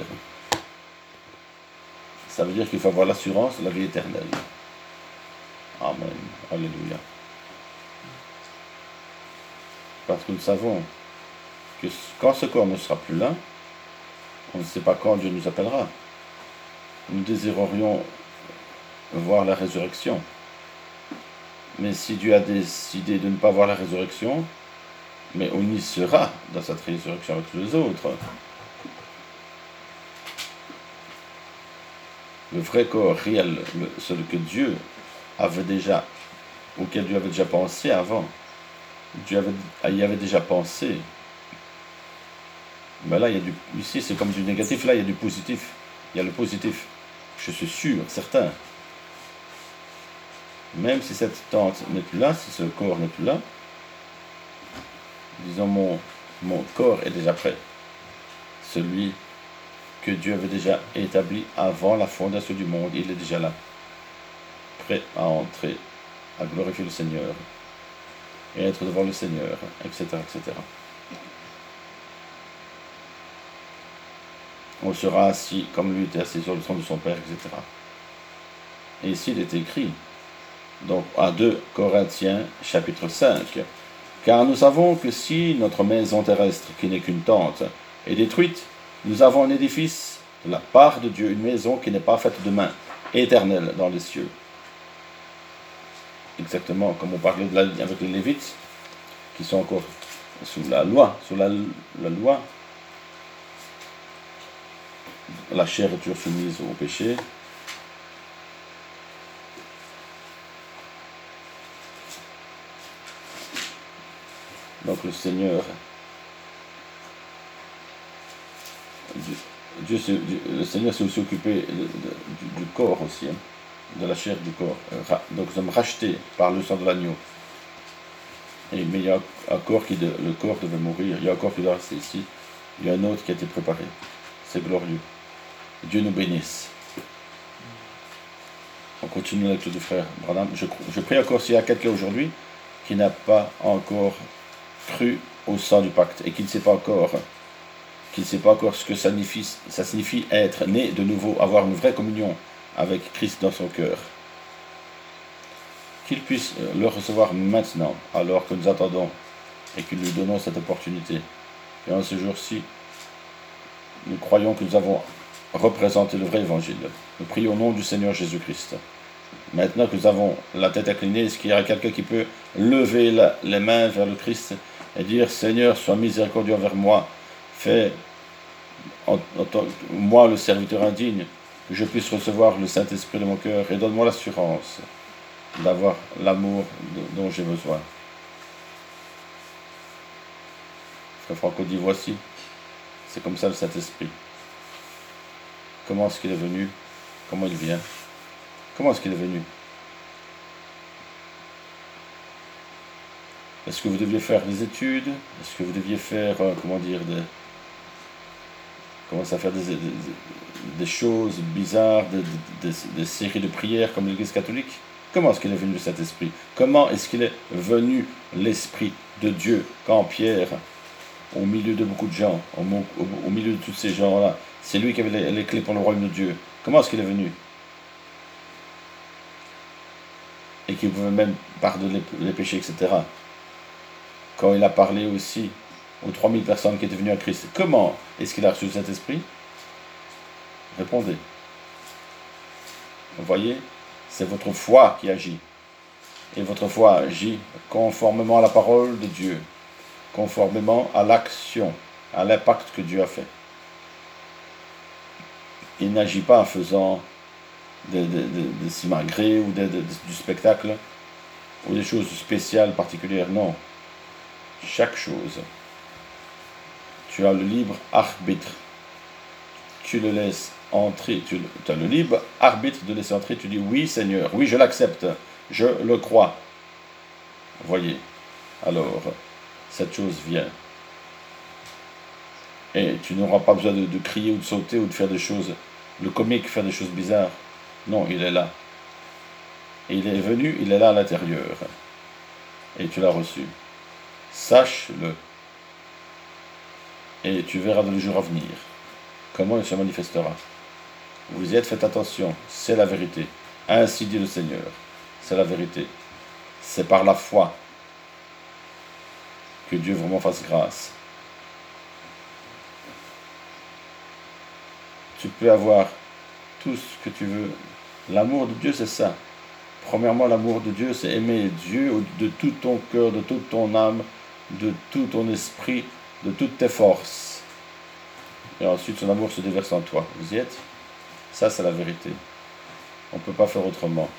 Ça veut dire qu'il faut avoir l'assurance de la vie éternelle. Amen. Alléluia. Parce que nous savons que quand ce corps ne sera plus là, on ne sait pas quand Dieu nous appellera. Nous désirerions voir la résurrection. Mais si Dieu a décidé de ne pas voir la résurrection, mais on y sera dans cette résurrection avec tous les autres. Le vrai corps réel, celui que Dieu avait déjà, auquel Dieu avait déjà pensé avant, Dieu y avait déjà pensé. Mais là, ici c'est comme du négatif, là il y a du positif. Il y a le positif. Je suis sûr, certain. Même si cette tente n'est plus là, si ce corps n'est plus là, disons mon corps est déjà prêt. Celui que Dieu avait déjà établi avant la fondation du monde, il est déjà là. Prêt à entrer, à glorifier le Seigneur, et être devant le Seigneur, etc., etc. On sera assis comme lui était assis sur le trône de son Père, etc. Et ici, il est écrit, donc à 2 Corinthiens, chapitre 5, « Car nous savons que si notre maison terrestre, qui n'est qu'une tente, est détruite, nous avons un édifice de la part de Dieu, une maison qui n'est pas faite de main, éternelle dans les cieux. » Exactement comme on parlait avec les Lévites, qui sont encore sous la loi, la chair est toujours soumise au péché. Donc le Seigneur, le Seigneur s'est aussi occupé du corps aussi, hein, de la chair du corps. Donc nous sommes rachetés par le sang de l'agneau. Mais il y a un corps le corps devait mourir, il y a un corps qui doit rester ici, il y a un autre qui a été préparé. C'est glorieux. Dieu nous bénisse. On continue avec le frère Branham. Je prie encore s'il y a quelqu'un aujourd'hui qui n'a pas encore cru au sang du pacte et qui ne sait pas encore ce que ça signifie être né de nouveau, avoir une vraie communion avec Christ dans son cœur. Qu'il puisse le recevoir maintenant, alors que nous attendons et que nous lui donnons cette opportunité. Et en ce jour-ci, nous croyons que nous avons représenté le vrai évangile. Nous prions au nom du Seigneur Jésus-Christ. Maintenant que nous avons la tête inclinée, est-ce qu'il y a quelqu'un qui peut lever les mains vers le Christ et dire « Seigneur, sois miséricordieux envers moi, fais moi le serviteur indigne, que je puisse recevoir le Saint-Esprit de mon cœur et donne-moi l'assurance d'avoir l'amour dont j'ai besoin. » Frère Franco dit « Voici, c'est comme ça le Saint-Esprit. Comment est-ce qu'il est venu? Comment il vient? Comment est-ce qu'il est venu? Est-ce que vous deviez faire des études? Est-ce que vous deviez faire, faire des choses bizarres, des séries de prières comme l'Église catholique? Comment est-ce qu'il est venu le Saint-Esprit? Comment est-ce qu'il est venu l'Esprit de Dieu quand Pierre au milieu de beaucoup de gens, au milieu de tous ces gens-là. C'est lui qui avait les clés pour le royaume de Dieu. Comment est-ce qu'il est venu? Et qu'il pouvait même pardonner les péchés, etc. Quand il a parlé aussi aux 3000 personnes qui étaient venues à Christ, comment est-ce qu'il a reçu cet esprit? Répondez. Vous voyez, c'est votre foi qui agit. Et votre foi agit conformément à la parole de Dieu, conformément à l'action, à l'impact que Dieu a fait. Il n'agit pas en faisant des simagrées ou du spectacle ou des choses spéciales, particulières. Non. Chaque chose. Tu as le libre arbitre. Tu le laisses entrer. Tu as le libre arbitre de laisser entrer. Tu dis oui Seigneur, oui je l'accepte, je le crois. Voyez. Alors, cette chose vient. Et tu n'auras pas besoin de crier ou de sauter ou de faire des choses, le comique, faire des choses bizarres. Non, il est là. Et il est venu, il est là à l'intérieur. Et tu l'as reçu. Sache-le. Et tu verras dans les jours à venir comment il se manifestera. Vous y êtes, faites attention, c'est la vérité. Ainsi dit le Seigneur, c'est la vérité. C'est par la foi que Dieu vraiment fasse grâce. Tu peux avoir tout ce que tu veux. L'amour de Dieu, c'est ça. Premièrement, l'amour de Dieu, c'est aimer Dieu de tout ton cœur, de toute ton âme, de tout ton esprit, de toutes tes forces. Et ensuite, son amour se déverse en toi. Vous y êtes? Ça, c'est la vérité. On ne peut pas faire autrement.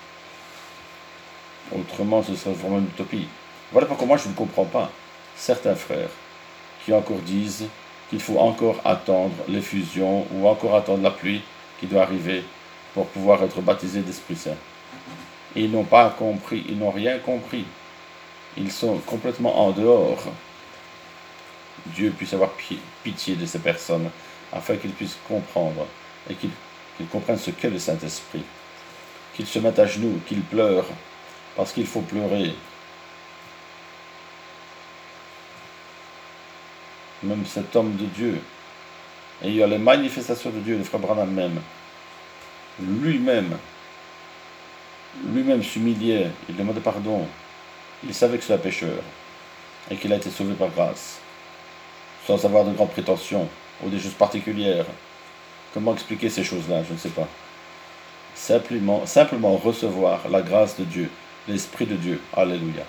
Autrement, ce serait vraiment une utopie. Voilà pourquoi moi, je ne comprends pas certains frères qui encore disent qu'il faut encore attendre l'effusion ou encore attendre la pluie qui doit arriver pour pouvoir être baptisé d'Esprit Saint. Et ils n'ont pas compris, ils n'ont rien compris. Ils sont complètement en dehors. Dieu puisse avoir pitié de ces personnes afin qu'ils puissent comprendre et qu'ils comprennent ce qu'est le Saint-Esprit. Qu'ils se mettent à genoux, qu'ils pleurent, parce qu'il faut pleurer. Même cet homme de Dieu, et il y a les manifestations de Dieu, le frère Branham même, lui-même s'humiliait, il demandait pardon, il savait que c'est un pécheur, et qu'il a été sauvé par grâce, sans avoir de grandes prétentions, ou des choses particulières. Comment expliquer ces choses-là? Je ne sais pas. Simplement recevoir la grâce de Dieu, l'Esprit de Dieu. Alléluia.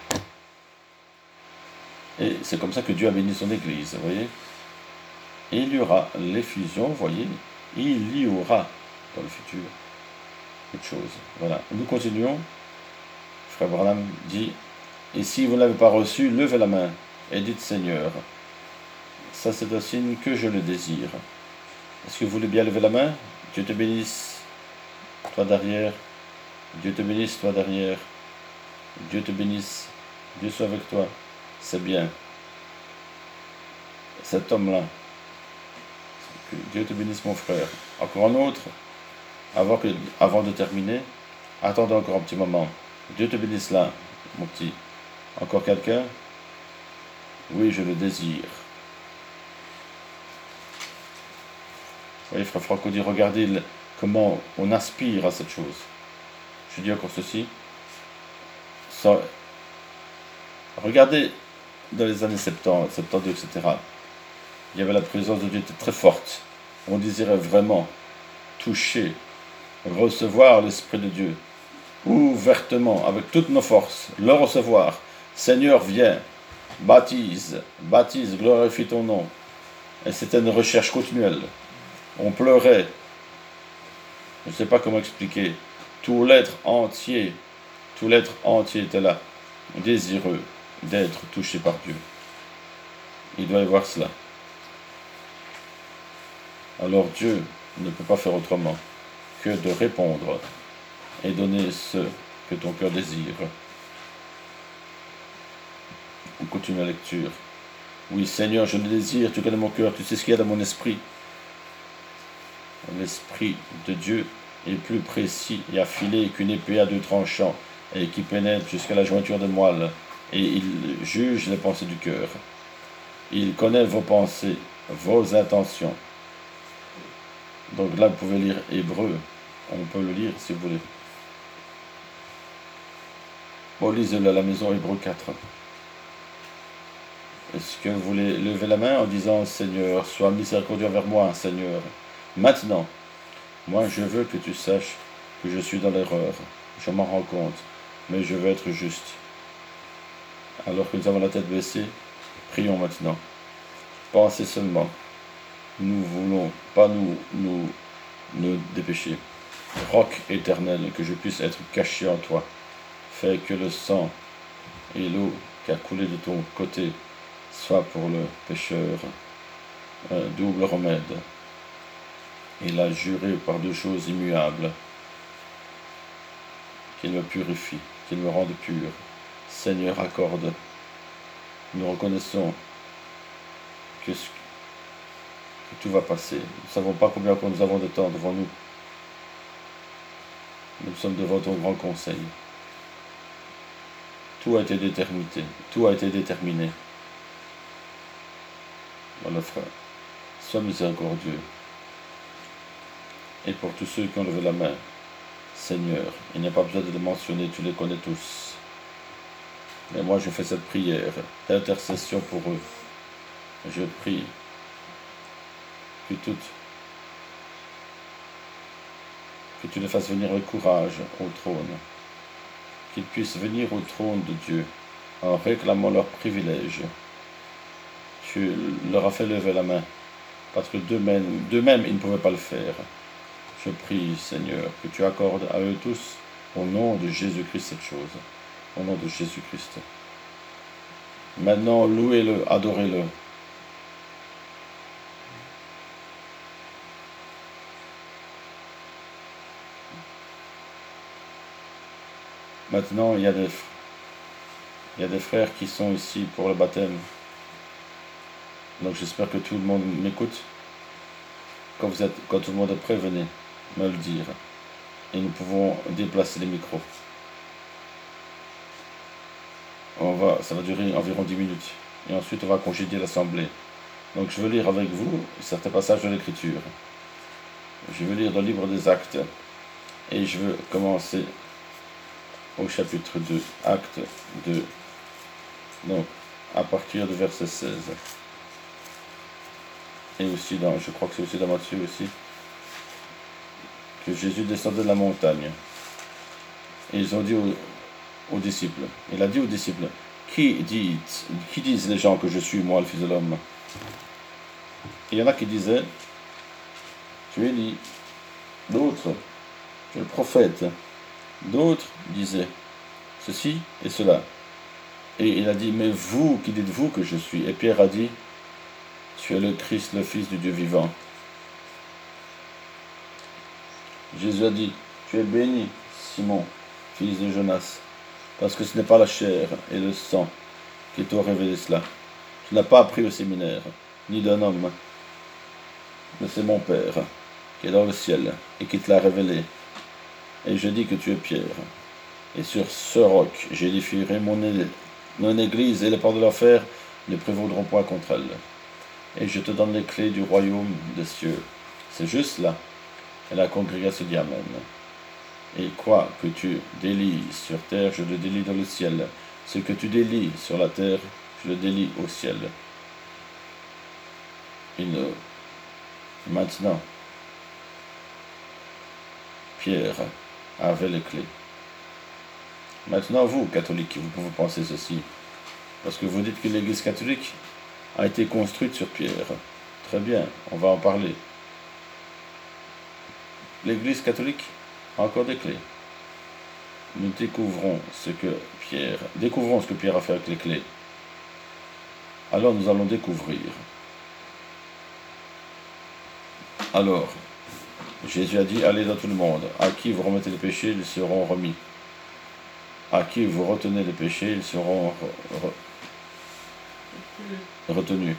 Et c'est comme ça que Dieu a béni son Église, vous voyez. Et il y aura l'effusion, vous voyez. Il y aura dans le futur autre chose. Voilà. Nous continuons. Frère Branham dit, et si vous ne l'avez pas reçu, levez la main et dites Seigneur. Ça c'est un signe que je le désire. Est-ce que vous voulez bien lever la main? Dieu te bénisse, toi derrière. Dieu te bénisse, toi derrière. Dieu te bénisse. Dieu soit avec toi. C'est bien. Cet homme-là. Que Dieu te bénisse, mon frère. Encore un autre. Avant de terminer, attendez encore un petit moment. Dieu te bénisse là, mon petit. Encore quelqu'un? Oui, je le désire. Vous voyez, frère Franco dit, regardez comment on aspire à cette chose. Je dis encore ceci. Regardez dans les années 70, 72, etc. Il y avait la présence de Dieu qui était très forte. On désirait vraiment toucher, recevoir l'Esprit de Dieu ouvertement, avec toutes nos forces, le recevoir. Seigneur, viens, baptise, glorifie ton nom. Et c'était une recherche continuelle. On pleurait. Je ne sais pas comment expliquer. Tout l'être entier était là, désireux d'être touché par Dieu. Il doit y avoir cela. Alors Dieu ne peut pas faire autrement que de répondre et donner ce que ton cœur désire. On continue la lecture. Oui, Seigneur, je le désire, tu connais mon cœur, tu sais ce qu'il y a dans mon esprit. L'Esprit de Dieu est plus précis et affilé qu'une épée à 2 tranchants et qui pénètre jusqu'à la jointure de moelle et il juge les pensées du cœur. Il connaît vos pensées, vos intentions. Donc là, vous pouvez lire Hébreu. On peut le lire si vous voulez. Bon, lisez-le à la maison, Hébreu 4. Est-ce que vous voulez lever la main en disant, Seigneur, sois miséricordieux envers moi, Seigneur. Maintenant, moi je veux que tu saches que je suis dans l'erreur. Je m'en rends compte, mais je veux être juste. Alors que nous avons la tête baissée, prions maintenant. Pensez seulement. Nous voulons pas nous dépêcher. Roc éternel, que je puisse être caché en toi. Fais que le sang et l'eau qui a coulé de ton côté soit pour le pécheur un double remède. Il a juré par 2 choses immuables, qu'il me purifie, qu'il me rende pur. Seigneur, accorde. Nous reconnaissons que tout va passer. Nous ne savons pas combien nous avons de temps devant nous. Nous sommes devant ton grand conseil. Tout a été déterminé. Tout a été déterminé. Voilà, frère. Sois miséricordieux. Et pour tous ceux qui ont levé la main, Seigneur, il n'y a pas besoin de les mentionner, tu les connais tous. Mais moi, je fais cette prière d'intercession pour eux. Je prie que tu les fasses venir avec courage au trône. Qu'ils puissent venir au trône de Dieu en réclamant leurs privilèges. Tu leur as fait lever la main, parce que d'eux-mêmes, ils ne pouvaient pas le faire. Je prie, Seigneur, que tu accordes à eux tous, au nom de Jésus-Christ, cette chose. Au nom de Jésus-Christ. Maintenant, louez-le, adorez-le. Maintenant, il y a des frères qui sont ici pour le baptême. Donc j'espère que tout le monde m'écoute. Quand tout le monde est prêt, venez me le dire. Et nous pouvons déplacer les micros. Ça va durer environ 10 minutes. Et ensuite, on va congédier l'assemblée. Donc je veux lire avec vous certains passages de l'Écriture. Je veux lire dans le livre des Actes. Et je veux commencer au chapitre 2, Acte 2. Donc, à partir du verset 16. Et aussi je crois que c'est aussi dans Matthieu aussi, que Jésus descendait de la montagne. Et ils ont dit aux disciples, il a dit aux disciples, qui disent les gens que je suis, moi, le Fils de l'homme? Il y en a qui disaient, tu es Élie. D'autres, tu es le prophète. D'autres disaient ceci et cela. Et il a dit, mais vous, qui dites-vous que je suis? Et Pierre a dit, tu es le Christ, le Fils du Dieu vivant. Jésus a dit, tu es béni, Simon, fils de Jonas, parce que ce n'est pas la chair et le sang qui t'ont révélé cela. Tu n'as pas appris au séminaire, ni d'un homme, mais c'est mon Père, qui est dans le ciel, et qui te l'a révélé. Et je dis que tu es Pierre, et sur ce roc j'édifierai mon église, et les portes de l'enfer ne prévaudront point contre elle. Et je te donne les clés du royaume des cieux. C'est juste là. Et la congrégation dit Amen. Et quoi que tu délies sur terre, je le délie dans le ciel. Ce que tu délies sur la terre, je le délie au ciel. Maintenant, Pierre avait les clés. Maintenant, vous, catholiques, vous pouvez penser ceci. Parce que vous dites que l'Église catholique a été construite sur Pierre. Très bien, on va en parler. L'Église catholique a encore des clés. Nous découvrons ce que Pierre a fait avec les clés. Alors nous allons découvrir. Alors, Jésus a dit, allez dans tout le monde. À qui vous remettez les péchés, ils seront remis. À qui vous retenez les péchés, ils seront retenus.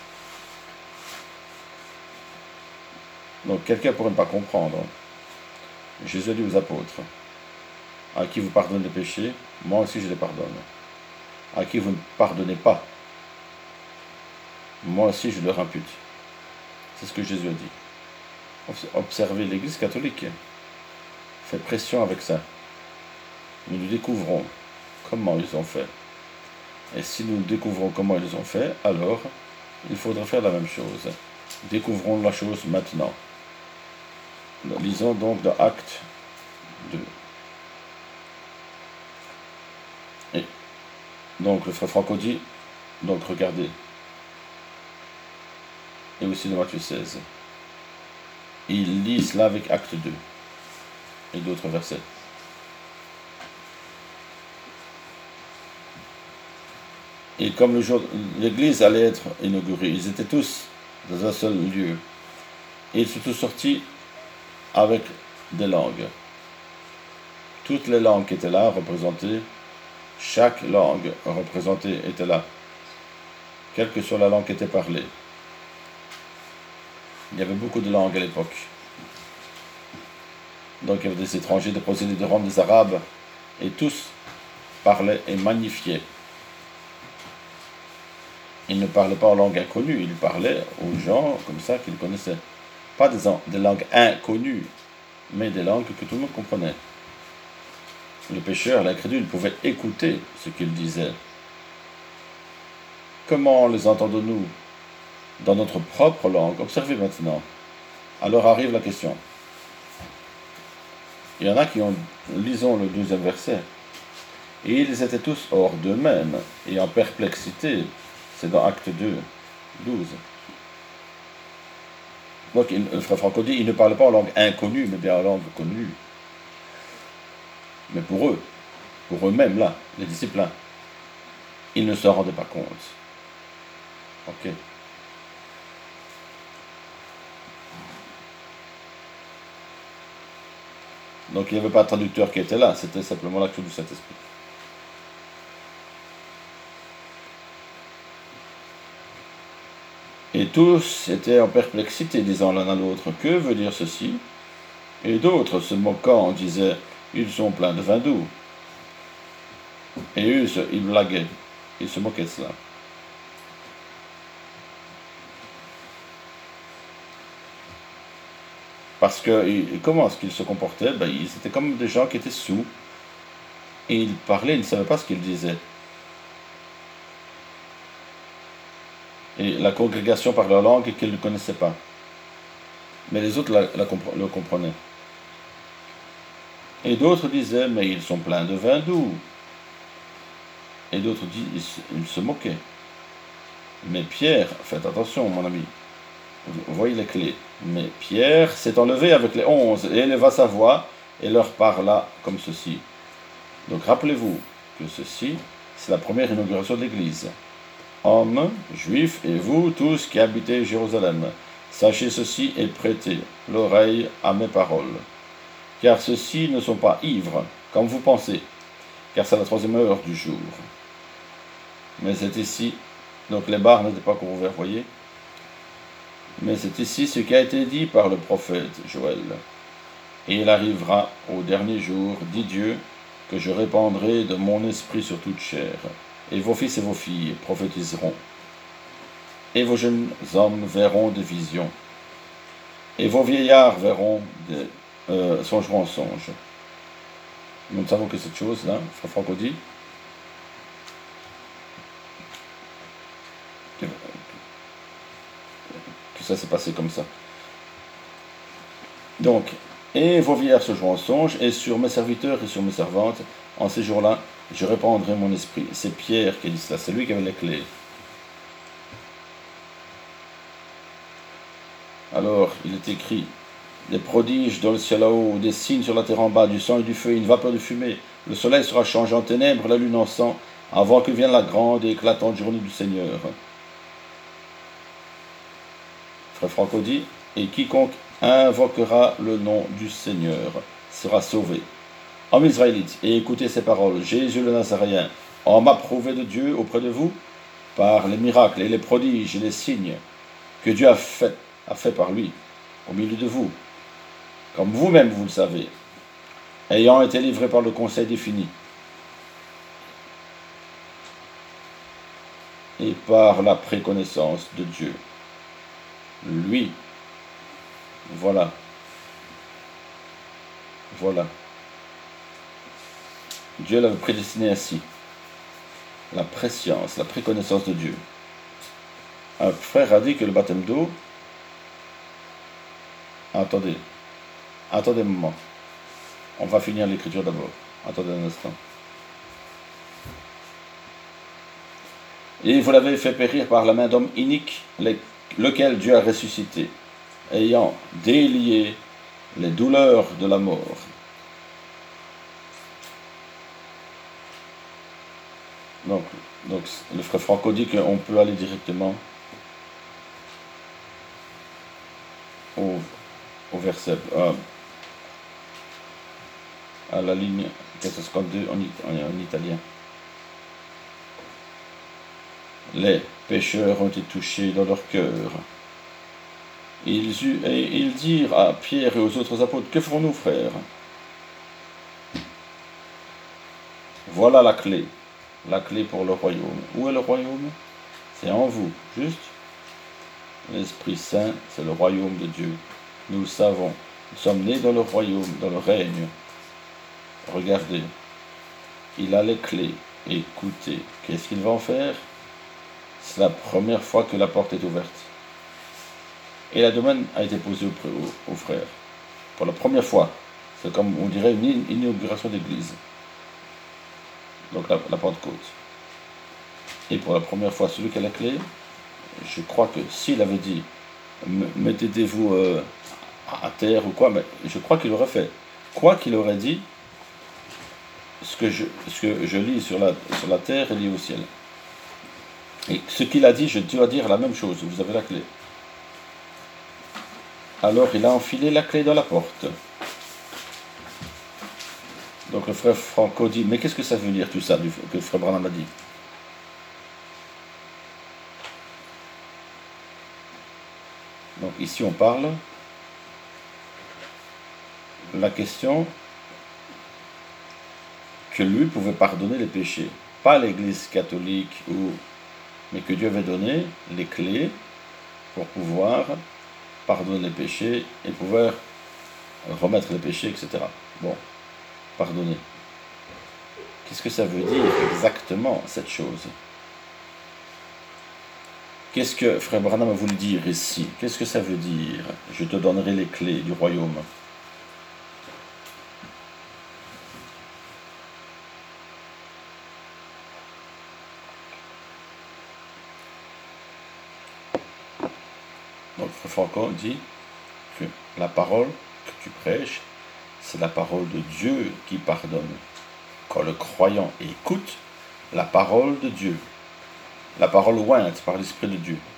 Donc quelqu'un pourrait ne pas comprendre. Jésus a dit aux apôtres, à qui vous pardonnez les péchés, moi aussi je les pardonne. À qui vous ne pardonnez pas, moi aussi je leur impute. C'est ce que Jésus a dit. Observez l'Église catholique. Fait pression avec ça. Nous découvrons comment ils ont fait. Et si nous découvrons comment ils ont fait, alors il faudra faire la même chose. Découvrons la chose maintenant. Lisons donc dans Acte 2. Et donc le frère Franco dit, donc regardez, et aussi dans Matthieu 16. Il lit cela avec Acte 2 et d'autres versets. Et comme le jour, l'église allait être inaugurée, ils étaient tous dans un seul lieu. Et ils sont tous sortis avec des langues. Toutes les langues qui étaient là représentées, chaque langue représentée était là, quelle que soit la langue qui était parlée. Il y avait beaucoup de langues à l'époque. Donc il y avait des étrangers, des procédés de Rome, des Arabes, et tous parlaient et magnifiaient. Ils ne parlaient pas en langue inconnue, ils parlaient aux gens comme ça qu'ils connaissaient. Pas des langues inconnues, mais des langues que tout le monde comprenait. Le pécheur, l'incrédule, pouvait écouter ce qu'ils disaient. Comment les entendons-nous? Dans notre propre langue. Observez maintenant. Alors arrive la question. Il y en a qui ont, lisons le 12e verset. Et ils étaient tous hors d'eux-mêmes et en perplexité. C'est dans Acte 2, 12. Donc, le frère Franco dit, il ne parlait pas en langue inconnue, mais bien en langue connue. Mais pour eux-mêmes, là, les disciples, là, ils ne se rendaient pas compte. Ok. Donc, il n'y avait pas de traducteur qui était là, c'était simplement l'action du Saint-Esprit. Et tous étaient en perplexité, disant l'un à l'autre, que veut dire ceci? Et d'autres, se moquant, disaient, ils sont pleins de vin doux. Et eux, ils blaguaient, ils se moquaient de cela. Parce que, comment est-ce qu'ils se comportaient? Ils étaient comme des gens qui étaient sous. Et ils parlaient, ils ne savaient pas ce qu'ils disaient. Et la congrégation parlait leur langue qu'ils ne connaissaient pas. Mais les autres le comprenaient. Et d'autres disaient, mais ils sont pleins de vin doux. Et d'autres disaient, ils se moquaient. Mais Pierre, faites attention mon ami, vous voyez les clés. Mais Pierre s'est enlevé avec les 11 et éleva sa voix et leur parla comme ceci. Donc rappelez-vous que ceci, c'est la première inauguration de l'Église. Hommes, juifs et vous tous qui habitez Jérusalem, sachez ceci et prêtez l'oreille à mes paroles. Car ceux-ci ne sont pas ivres, comme vous pensez, car c'est la 3e heure du jour. Mais c'est ici, donc les barres n'étaient pas encore ouvertes, voyez. Mais c'est ici ce qui a été dit par le prophète Joël. Et il arrivera au dernier jour, dit Dieu, que je répandrai de mon esprit sur toute chair. Et vos fils et vos filles prophétiseront. Et vos jeunes hommes verront des visions. Et vos vieillards verront songeront en songe. Nous savons que cette chose-là, frère Franco dit, que ça s'est passé comme ça. Donc, et vos vieillards songeront en songe, et sur mes serviteurs et sur mes servantes, en ces jours-là, je répandrai mon esprit. C'est Pierre qui dit cela, c'est lui qui avait les clés. Alors, il est écrit, des prodiges dans le ciel là-haut, des signes sur la terre en bas, du sang et du feu, une vapeur de fumée. Le soleil sera changé en ténèbres, la lune en sang, avant que vienne la grande et éclatante journée du Seigneur. Frère Franco dit, et quiconque invoquera le nom du Seigneur sera sauvé. Hommes israélites, et écoutez ces paroles. Jésus le Nazaréen, homme approuvé de Dieu auprès de vous, par les miracles et les prodiges et les signes que Dieu a fait par lui, au milieu de vous, comme vous-même vous le savez, ayant été livré par le conseil défini. et par la préconnaissance de Dieu. Lui, voilà, voilà. Dieu l'avait prédestiné ainsi. La préscience, la préconnaissance de Dieu. Un frère a dit que le baptême d'eau... Attendez un moment. On va finir l'écriture d'abord. Attendez un instant. Et vous l'avez fait périr par la main d'hommes iniques, lequel Dieu a ressuscité, ayant délié les douleurs de la mort. Donc le frère Franco dit qu'on peut aller directement au verset, à la ligne 452 en italien. Les pécheurs ont été touchés dans leur cœur. Ils dirent à Pierre et aux autres apôtres, que ferons-nous, frères? Voilà la clé pour le royaume. Où est le royaume? C'est en vous, juste. L'Esprit Saint, c'est le royaume de Dieu. Nous le savons. Nous sommes nés dans le royaume, dans le règne. Regardez. Il a les clés. Écoutez. Qu'est-ce qu'il va en faire? C'est la première fois que la porte est ouverte. Et la demande a été posée aux frères. Pour la première fois. C'est comme, on dirait, une inauguration d'église. Donc la Pentecôte. Et pour la première fois, celui qui a la clé, je crois que s'il avait dit, mettez-vous à terre ou quoi, mais je crois qu'il aurait fait. Quoi qu'il aurait dit, ce que je lis sur la terre est lié au ciel. Et ce qu'il a dit, je dois dire la même chose. Vous avez la clé. Alors il a enfilé la clé dans la porte. Donc le frère Franco dit, mais qu'est-ce que ça veut dire tout ça, que le frère Branham a dit? Donc ici on parle, la question que lui pouvait pardonner les péchés. Pas l'Église catholique, mais que Dieu avait donné les clés pour pouvoir pardonner les péchés et pouvoir remettre les péchés, etc. Bon, pardonner. Qu'est-ce que ça veut dire exactement, cette chose? Qu'est-ce que frère Branham a voulu dire ici? Qu'est-ce que ça veut dire? Je te donnerai les clés du royaume. Donc frère Franco dit que la parole que tu prêches, c'est la parole de Dieu qui pardonne. Quand le croyant écoute la parole de Dieu, la parole ointe par l'Esprit de Dieu,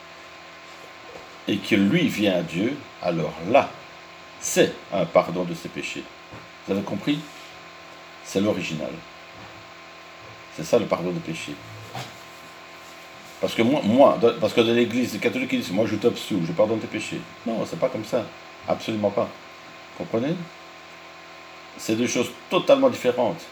et que lui vient à Dieu, alors là, c'est un pardon de ses péchés. Vous avez compris? C'est l'original. C'est ça le pardon des péchés. Parce que parce que dans l'église catholique, ils disent, moi je t'absous, je pardonne tes péchés. Non, c'est pas comme ça. Absolument pas. Comprenez? C'est deux choses totalement différentes.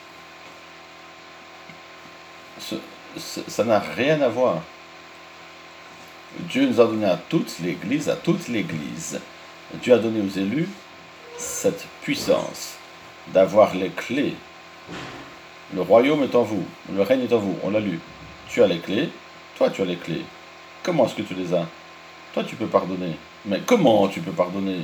Ça n'a rien à voir. Dieu nous a donné à toute l'Église, Dieu a donné aux élus cette puissance d'avoir les clés. Le royaume est en vous, le règne est en vous, on l'a lu. Tu as les clés, toi tu as les clés. Comment est-ce que tu les as? Toi tu peux pardonner. Mais comment tu peux pardonner?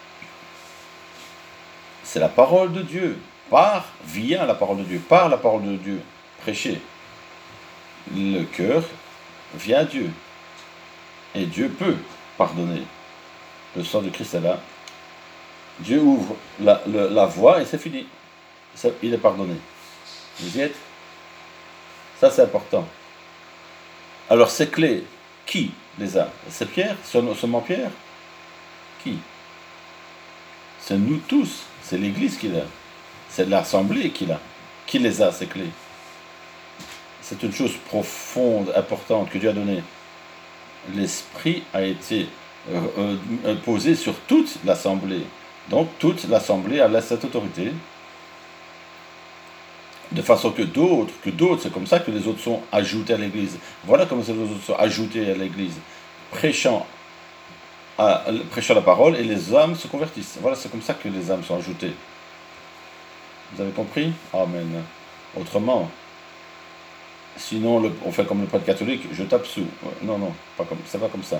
C'est la parole de Dieu. Via la parole de Dieu, par la parole de Dieu. Prêcher. Le cœur vient à Dieu. Et Dieu peut pardonner. Le sang de Christ est là. Dieu ouvre la voie et c'est fini. Il est pardonné. Vous y êtes? Ça c'est important. Alors ces clés, qui les a? C'est Pierre? Seulement Pierre? Qui? C'est nous tous. C'est l'Église qui l'a. C'est l'Assemblée qui l'a. Qui les a, ces clés? C'est une chose profonde, importante que Dieu a donnée. L'Esprit a été posé sur toute l'Assemblée. Donc toute l'Assemblée a cette autorité. De façon que d'autres, c'est comme ça que les autres sont ajoutés à l'Église. Voilà comment les autres sont ajoutés à l'Église, prêchant, prêchant la parole, et les âmes se convertissent. Voilà, c'est comme ça que les âmes sont ajoutées. Vous avez compris? Amen. Autrement, sinon on fait comme le prêtre catholique, je tape sous. Non, non, c'est pas comme ça.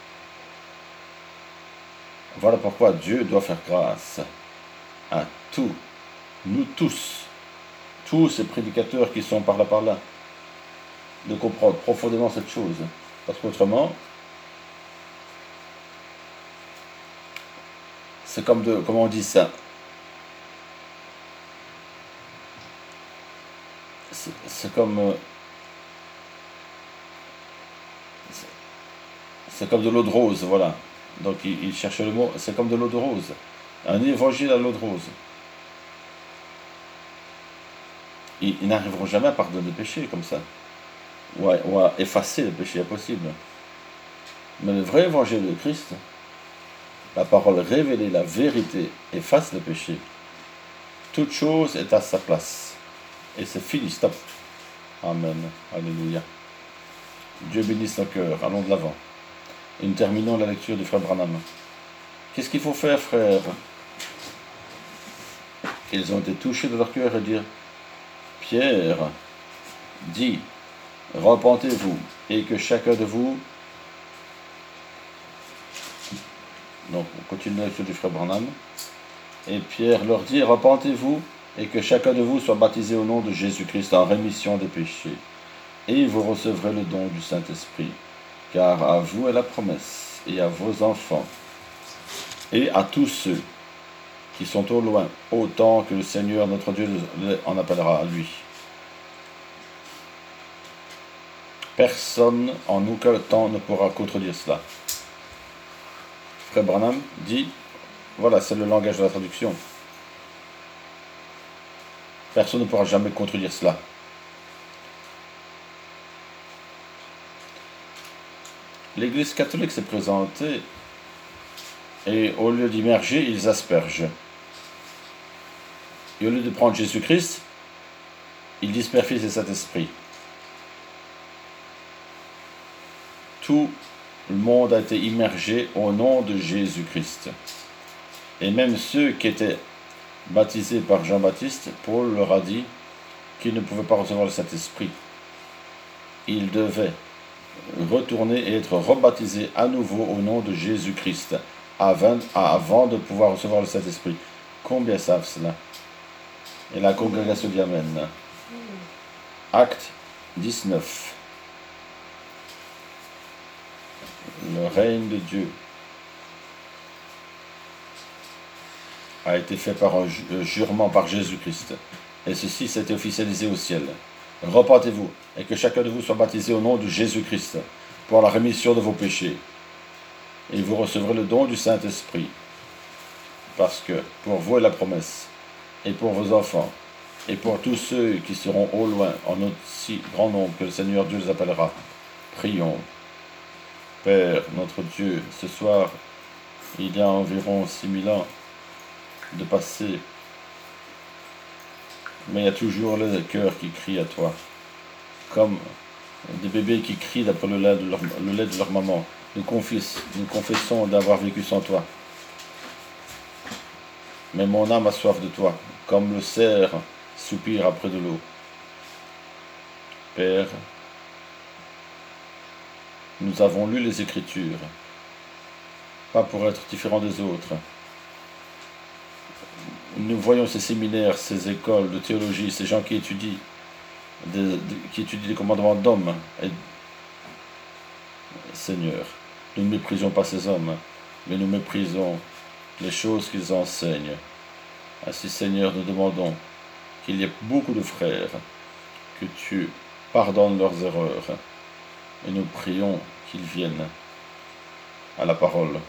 Voilà pourquoi Dieu doit faire grâce à tous, nous tous ces prédicateurs qui sont par là, de comprendre profondément cette chose. Parce qu'autrement, c'est comme comment on dit ça? C'est comme c'est comme de l'eau de rose, voilà. Donc il cherche le mot, c'est comme de l'eau de rose. Un évangile à l'eau de rose. Ils n'arriveront jamais à pardonner le péché comme ça. Ou à effacer le péché, impossible. Mais le vrai évangile de Christ, la parole révélée, la vérité, efface le péché. Toute chose est à sa place. Et c'est fini, stop. Amen. Alléluia. Dieu bénisse nos cœurs. Allons de l'avant. Et nous terminons la lecture du frère Branham. Qu'est-ce qu'il faut faire, frère? Ils ont été touchés de leur cœur et dire, Pierre dit, repentez-vous, et que chacun de vous... Donc, on continue la lecture du frère Branham. Et Pierre leur dit, repentez-vous, et que chacun de vous soit baptisé au nom de Jésus-Christ en rémission des péchés. Et vous recevrez le don du Saint-Esprit. Car à vous est la promesse, et à vos enfants, et à tous ceux qui sont au loin, autant que le Seigneur notre Dieu en appellera à lui. Personne en aucun temps ne pourra contredire cela. Frère Branham dit, voilà, c'est le langage de la traduction. Personne ne pourra jamais contredire cela. L'Église catholique s'est présentée et au lieu d'immerger, ils aspergent. Et au lieu de prendre Jésus-Christ, ils disent Père, Fils et Saint-Esprit. Tout le monde a été immergé au nom de Jésus-Christ. Et même ceux qui étaient baptisés par Jean-Baptiste, Paul leur a dit qu'ils ne pouvaient pas recevoir le Saint-Esprit. Ils devaient retourner et être rebaptisés à nouveau au nom de Jésus-Christ avant de pouvoir recevoir le Saint-Esprit. Combien savent cela? Et la congrégation dit Amen. Acte 19. Le règne de Dieu a été fait par un jurement par Jésus-Christ. Et ceci s'est officialisé au ciel. Repentez-vous, et que chacun de vous soit baptisé au nom de Jésus-Christ, pour la rémission de vos péchés. Et vous recevrez le don du Saint-Esprit. Parce que pour vous est la promesse, et pour vos enfants, et pour tous ceux qui seront au loin, en aussi grand nombre que le Seigneur Dieu les appellera. Prions. Père, notre Dieu, ce soir, il y a environ 6000 ans de passé, mais il y a toujours le cœur qui crie à toi, comme des bébés qui crient d'après le lait de leur maman. Nous confessons d'avoir vécu sans toi. Mais mon âme a soif de toi, comme le cerf soupire après de l'eau. Père, nous avons lu les Écritures, pas pour être différents des autres. Nous voyons ces séminaires, ces écoles de théologie, ces gens qui étudient les commandements d'hommes. Seigneur, nous ne méprisons pas ces hommes, mais nous méprisons les choses qu'ils enseignent. Ainsi, Seigneur, nous demandons qu'il y ait beaucoup de frères, que tu pardonnes leurs erreurs, et nous prions qu'ils viennent à la parole,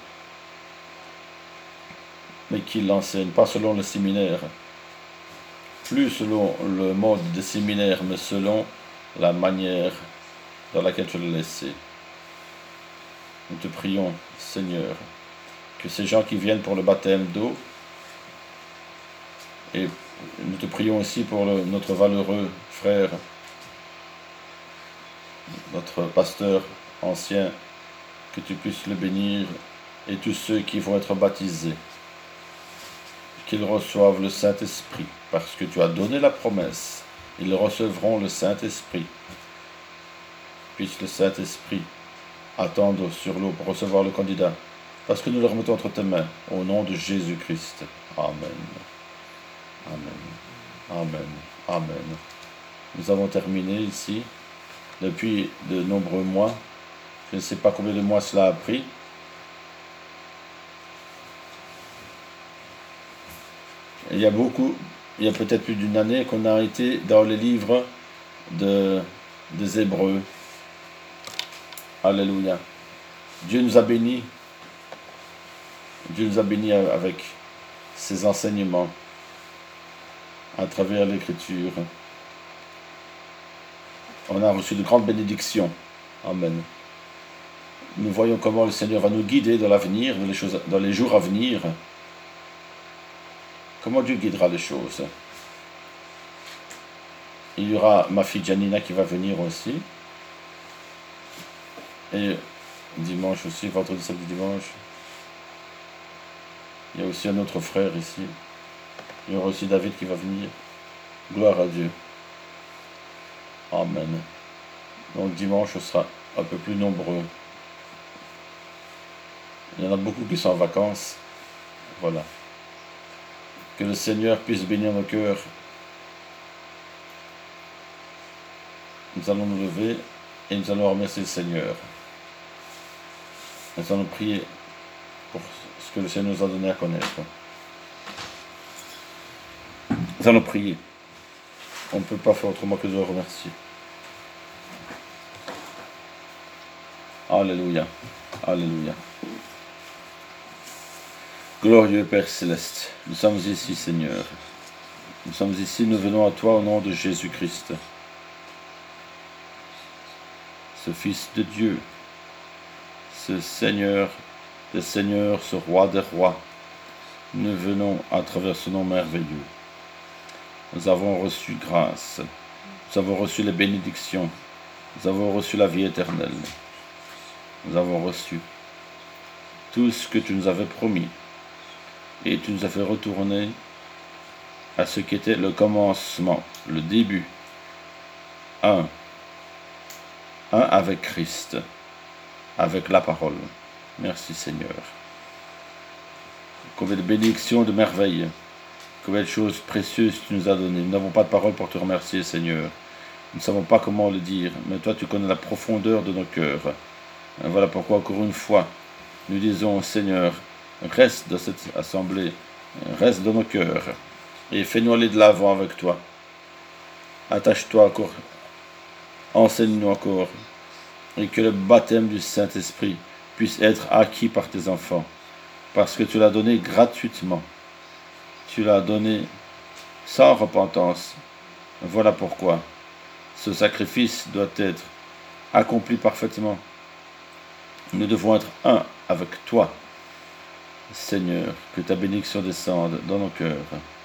mais qu'ils l'enseignent, pas selon le séminaire, plus selon le mode des séminaires, mais selon la manière dans laquelle tu l'as laissé. Nous te prions, Seigneur, que ces gens qui viennent pour le baptême d'eau et Nous te prions aussi pour notre valeureux frère, notre pasteur ancien, que tu puisses le bénir, et tous ceux qui vont être baptisés, qu'ils reçoivent le Saint-Esprit, parce que tu as donné la promesse, ils recevront le Saint-Esprit. Puisse le Saint-Esprit attendre sur l'eau pour recevoir le candidat, parce que nous le remettons entre tes mains, au nom de Jésus-Christ. Amen. Amen. Amen. Amen. Nous avons terminé ici, depuis de nombreux mois. Je ne sais pas combien de mois cela a pris. Il y a peut-être plus d'une année qu'on a été dans les livres des Hébreux. Alléluia. Dieu nous a bénis. Dieu nous a bénis avec ses enseignements à travers l'Écriture. On a reçu de grandes bénédictions. Amen. Nous voyons comment le Seigneur va nous guider dans l'avenir, dans les jours à venir. Comment Dieu guidera les choses. Il y aura ma fille Janina qui va venir aussi. Et dimanche aussi, vendredi, samedi, dimanche. Il y a aussi un autre frère ici. Il y aura aussi David qui va venir. Gloire à Dieu. Amen. Donc dimanche, on sera un peu plus nombreux. Il y en a beaucoup qui sont en vacances. Voilà. Que le Seigneur puisse bénir nos cœurs. Nous allons nous lever et nous allons remercier le Seigneur. Nous allons prier pour ce que le Seigneur nous a donné à connaître. Nous allons prier. On ne peut pas faire autrement que de le remercier. Alléluia. Alléluia. Glorieux Père Céleste, nous sommes ici, Seigneur. Nous sommes ici, nous venons à toi au nom de Jésus-Christ. Ce Fils de Dieu, ce Seigneur des Seigneurs, ce Roi des Rois. Nous venons à travers ce nom merveilleux. Nous avons reçu grâce. Nous avons reçu les bénédictions. Nous avons reçu la vie éternelle. Nous avons reçu tout ce que tu nous avais promis. Et tu nous as fait retourner à ce qui était le commencement, le début. Un avec Christ, avec la parole. Merci Seigneur. Combien de bénédictions, de merveilles, combien de choses précieuses tu nous as données. Nous n'avons pas de parole pour te remercier Seigneur. Nous ne savons pas comment le dire, mais toi tu connais la profondeur de nos cœurs. Et voilà pourquoi encore une fois, nous disons Seigneur, reste dans cette assemblée, reste dans nos cœurs, et fais-nous aller de l'avant avec toi. Attache-toi encore, enseigne-nous encore, et que le baptême du Saint-Esprit puisse être acquis par tes enfants, parce que tu l'as donné gratuitement. Tu l'as donné sans repentance. Voilà pourquoi ce sacrifice doit être accompli parfaitement. Nous devons être un avec toi. Seigneur, que ta bénédiction descende dans nos cœurs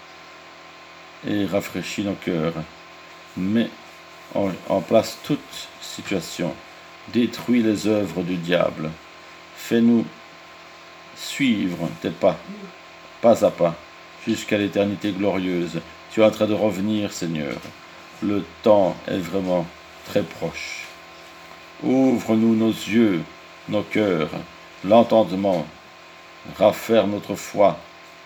et rafraîchit nos cœurs. Mets en place toute situation. Détruis les œuvres du diable. Fais-nous suivre tes pas, pas à pas, jusqu'à l'éternité glorieuse. Tu es en train de revenir, Seigneur. Le temps est vraiment très proche. Ouvre-nous nos yeux, nos cœurs, l'entendement. Rafferme notre foi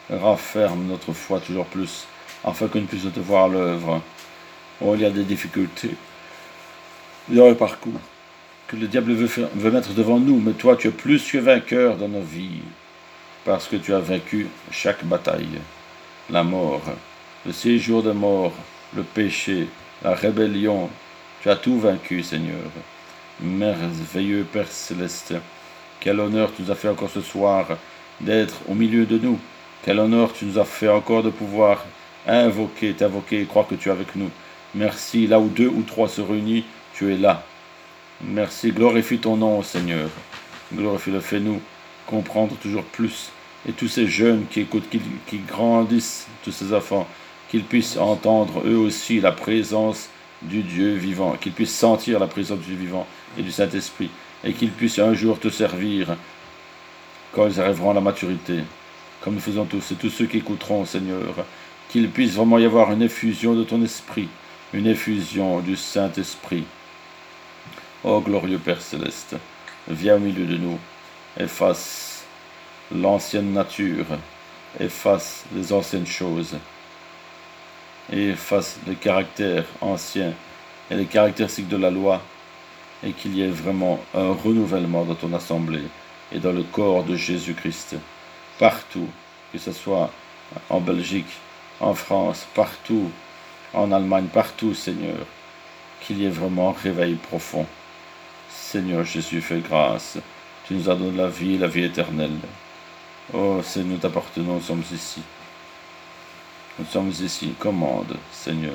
toujours plus, afin que nous puissions te voir à l'œuvre. Oh, il y a des difficultés, il y a un parcours que le diable veut mettre devant nous, mais toi, tu es plus que vainqueur dans nos vies, parce que tu as vaincu chaque bataille, la mort, le séjour de mort, le péché, la rébellion. Tu as tout vaincu, Seigneur. Merveilleux Père Céleste, quel honneur tu nous as fait encore ce soir d'être au milieu de nous. Quel honneur tu nous as fait encore de pouvoir t'invoquer et croire que tu es avec nous. Merci, là où 2 ou 3 se réunissent, tu es là. Merci, glorifie ton nom, Seigneur. Glorifie-le, fais-nous comprendre toujours plus. Et tous ces jeunes qui écoutent, qui grandissent, tous ces enfants, qu'ils puissent entendre eux aussi la présence du Dieu vivant, qu'ils puissent sentir la présence du Dieu vivant et du Saint-Esprit, et qu'ils puissent un jour te servir quand ils arriveront à la maturité, comme nous faisons tous, et tous ceux qui écouteront, Seigneur, qu'il puisse vraiment y avoir une effusion de ton esprit, une effusion du Saint-Esprit. Ô glorieux Père Céleste, viens au milieu de nous, efface l'ancienne nature, efface les anciennes choses, et efface les caractères anciens et les caractéristiques de la loi, et qu'il y ait vraiment un renouvellement dans ton assemblée et dans le corps de Jésus-Christ, partout, que ce soit en Belgique, en France, partout, en Allemagne, partout, Seigneur, qu'il y ait vraiment un réveil profond. Seigneur Jésus, fais grâce, tu nous as donné la vie éternelle. Oh Seigneur, nous t'appartenons, nous sommes ici. Nous sommes ici, commande, Seigneur.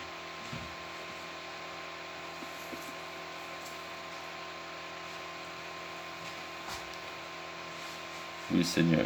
Oui, Seigneur.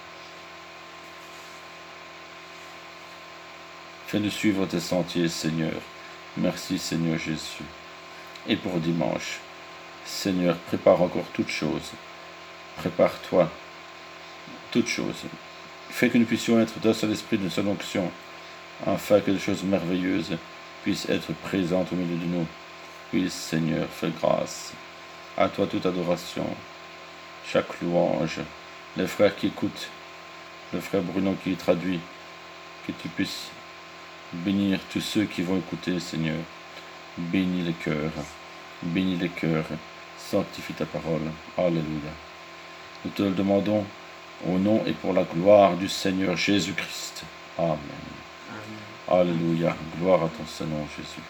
Fais-nous suivre tes sentiers, Seigneur. Merci, Seigneur Jésus. Et pour dimanche, Seigneur, prépare encore toutes choses. Prépare-toi toutes choses. Fais que nous puissions être d'un seul esprit, d'une seule onction, afin que des choses merveilleuses puissent être présentes au milieu de nous. Oui, Seigneur, fais grâce. À toi toute adoration, chaque louange, les frères qui écoutent, le frère Bruno qui traduit, que tu puisses bénir tous ceux qui vont écouter, Seigneur. Bénis les cœurs, sanctifie ta parole. Alléluia. Nous te le demandons au nom et pour la gloire du Seigneur Jésus-Christ. Amen. Amen. Alléluia. Gloire à ton Seigneur Jésus.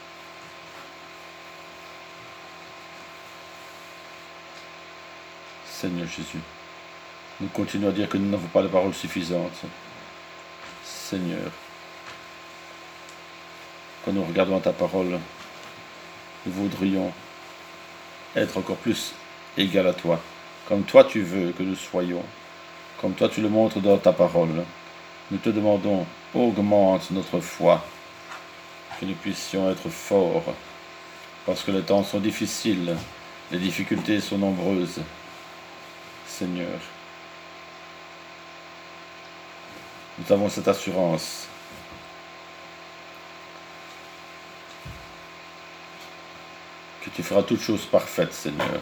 Seigneur Jésus, nous continuons à dire que nous n'avons pas de paroles suffisantes. Seigneur, quand nous regardons ta parole, nous voudrions être encore plus égal à toi, comme toi tu veux que nous soyons, comme toi tu le montres dans ta parole. Nous te demandons, augmente notre foi, que nous puissions être forts, parce que les temps sont difficiles, les difficultés sont nombreuses. Seigneur, nous avons cette assurance que tu feras toutes choses parfaites, Seigneur.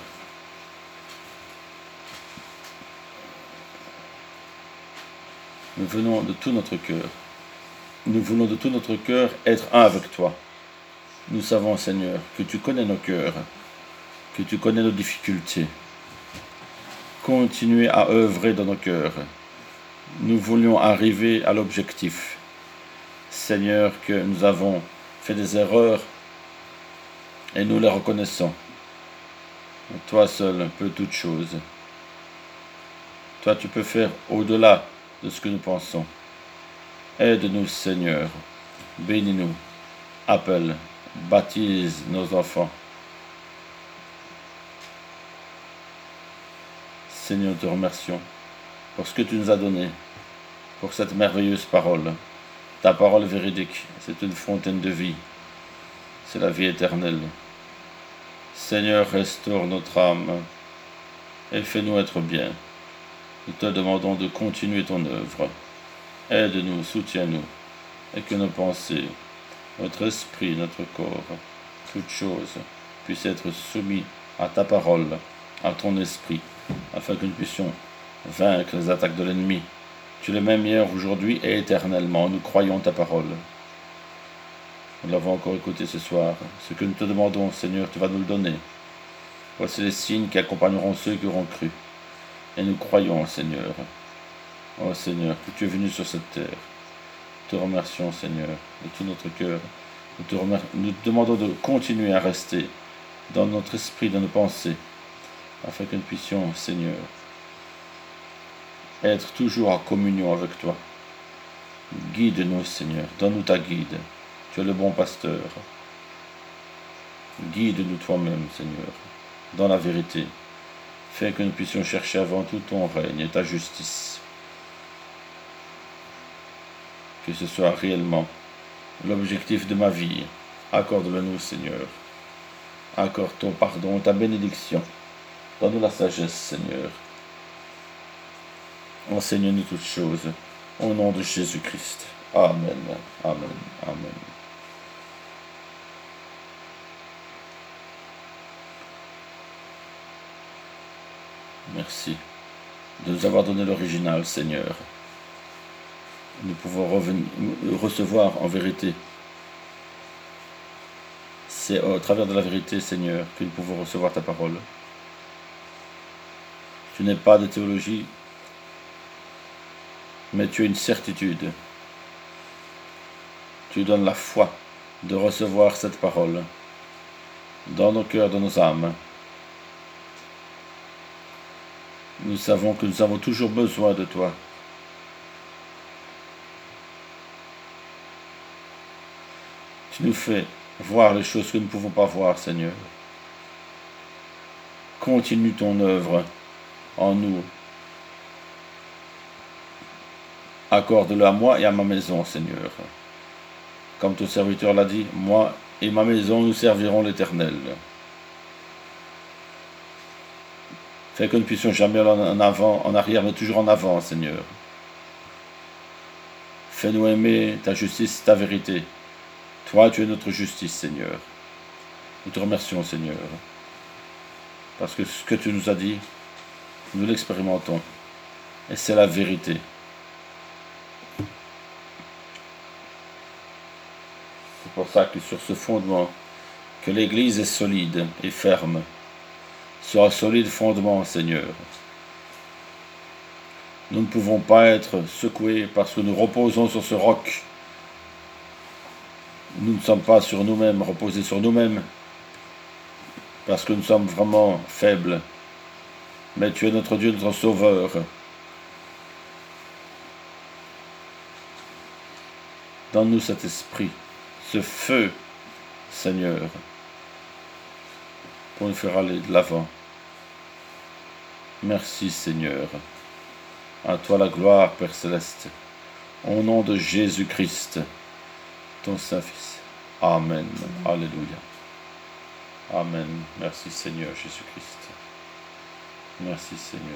Nous venons de tout notre cœur. Nous voulons de tout notre cœur être un avec toi. Nous savons, Seigneur, que tu connais nos cœurs, que tu connais nos difficultés. Continuez à œuvrer dans nos cœurs. Nous voulions arriver à l'objectif. Seigneur, que nous avons fait des erreurs et nous les reconnaissons. Toi seul peux toutes choses. Toi, tu peux faire au-delà de ce que nous pensons. Aide-nous, Seigneur. Bénis-nous. Appelle, baptise nos enfants. Seigneur, te remercions pour ce que tu nous as donné, pour cette merveilleuse parole. Ta parole véridique, c'est une fontaine de vie. C'est la vie éternelle. Seigneur, restaure notre âme et fais-nous être bien. Nous te demandons de continuer ton œuvre. Aide-nous, soutiens-nous, et que nos pensées, notre esprit, notre corps, toutes choses puissent être soumis à ta parole, à ton esprit, afin que nous puissions vaincre les attaques de l'ennemi. Tu es le même hier, aujourd'hui et éternellement. Nous croyons ta parole. Nous l'avons encore écouté ce soir. Ce que nous te demandons, Seigneur, tu vas nous le donner. Voici les signes qui accompagneront ceux qui auront cru. Et nous croyons, Seigneur. Oh Seigneur, que tu es venu sur cette terre. Nous te remercions, Seigneur, de tout notre cœur. Nous te demandons de continuer à rester dans notre esprit, dans nos pensées, afin que nous puissions, Seigneur, être toujours en communion avec toi. Guide-nous, Seigneur, donne-nous ta guide. Tu es le bon pasteur. Guide-nous toi-même, Seigneur, dans la vérité. Fais que nous puissions chercher avant tout ton règne et ta justice. que ce soit réellement l'objectif de ma vie. Accorde-le-nous, Seigneur. Accorde ton pardon, ta bénédiction. Donne-nous la sagesse, Seigneur. Enseigne-nous toutes choses. Au nom de Jésus-Christ. Amen. Amen. Amen. Merci de nous avoir donné l'original, Seigneur. Nous pouvons recevoir en vérité. C'est au travers de la vérité, Seigneur, que nous pouvons recevoir ta parole. Tu n'es pas de théologie, mais tu as une certitude. Tu donnes la foi de recevoir cette parole dans nos cœurs, dans nos âmes. Nous savons que nous avons toujours besoin de toi. Tu nous fais voir les choses que nous ne pouvons pas voir, Seigneur. Continue ton œuvre en nous. Accorde-le à moi et à ma maison, Seigneur. Comme ton serviteur l'a dit, moi et ma maison, nous servirons l'Éternel. Fais que nous ne puissions jamais aller en avant, en arrière, mais toujours en avant, Seigneur. Fais-nous aimer ta justice, ta vérité. Toi, tu es notre justice, Seigneur. Nous te remercions, Seigneur, parce que ce que tu nous as dit, nous l'expérimentons. Et c'est la vérité. C'est pour ça que sur ce fondement, que l'Église est solide et ferme, sur un solide fondement, Seigneur. Nous ne pouvons pas être secoués parce que nous reposons sur ce roc. Nous ne sommes pas sur nous-mêmes, reposés sur nous-mêmes, parce que nous sommes vraiment faibles. Mais tu es notre Dieu, notre Sauveur. Donne-nous cet esprit, ce feu, Seigneur, pour nous faire aller de l'avant. Merci, Seigneur. À toi la gloire, Père Céleste. Au nom de Jésus-Christ, ton Saint-Fils. Amen. Alléluia. Amen. Merci, Seigneur Jésus-Christ. Merci, Seigneur.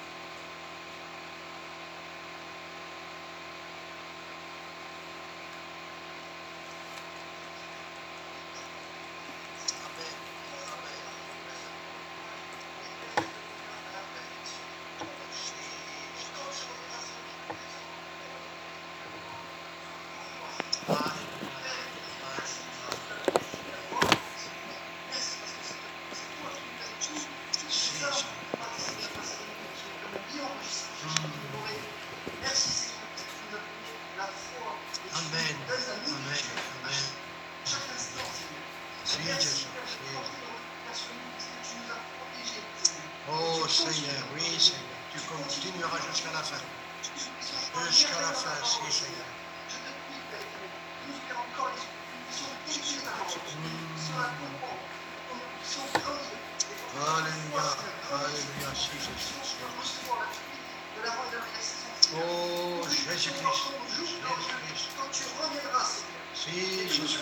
Oh Seigneur, oui Seigneur, tu continueras jusqu'à la fin. Jusqu'à la fin, si Seigneur. Alléluia, alléluia, si Jésus. Oh Jésus-Christ, Jésus-Christ. Si Jésus.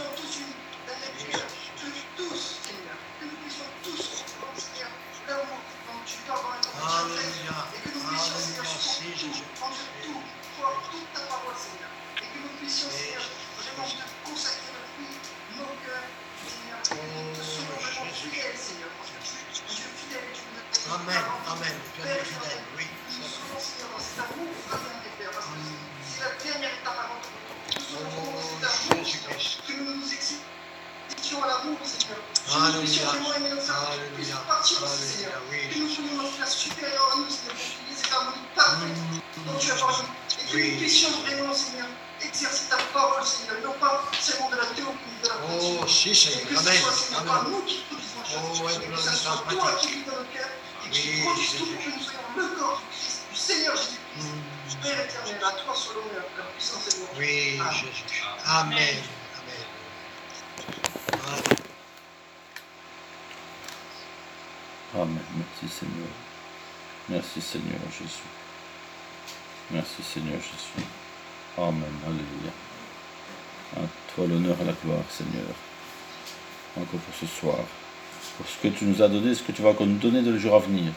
Alléluia, alléluia, si Jésus. Toute ta parole, Seigneur, et que nous puissions, Seigneur, vraiment te consacrer notre vie, nos cœurs, Seigneur, et te serons vraiment fidèles, Seigneur, parce que tu es Dieu fidèle et tu nous as dit. Amen, amen, tu es Dieu fidèle, oui. Nous serons, Seigneur, dans cet amour fraternel, Père, parce que c'est la dernière étape avant ton retour. Nous serons dans cet amour, Seigneur, que nous nous excitions à l'amour, Seigneur. Que nous puissions vraiment aimer nos amis, que nous puissions partir aussi, Seigneur. Que nous soyons notre place supérieure à nous, Seigneur, pour qu'il y ait cette harmonie parfaite dont tu as parlé. Et que nous puissions vraiment, Seigneur, exercer ta parole, Seigneur, non pas seulement de la théorie, de la pratique. Oh, si, Seigneur. Et que ce Amen. soit, Seigneur, pas Amen. nous qui produisons la chose, Oh, mais que ce soit toi qui vis dans nos cœurs et qui Oui, produise tout Jésus. pour que nous soyons le corps du Christ, du Seigneur Jésus-Christ. Père éternel, à toi soit l'honneur, la puissance et l'honneur. Oui, Amen. Jésus. Amen. Amen. Amen. Amen. Merci, Seigneur. Merci, Seigneur Jésus. Merci, Seigneur Jésus. Amen. Alléluia. À toi l'honneur et la gloire, Seigneur. Encore pour ce soir. Pour ce que tu nous as donné, ce que tu vas encore nous donner dans le jour à venir.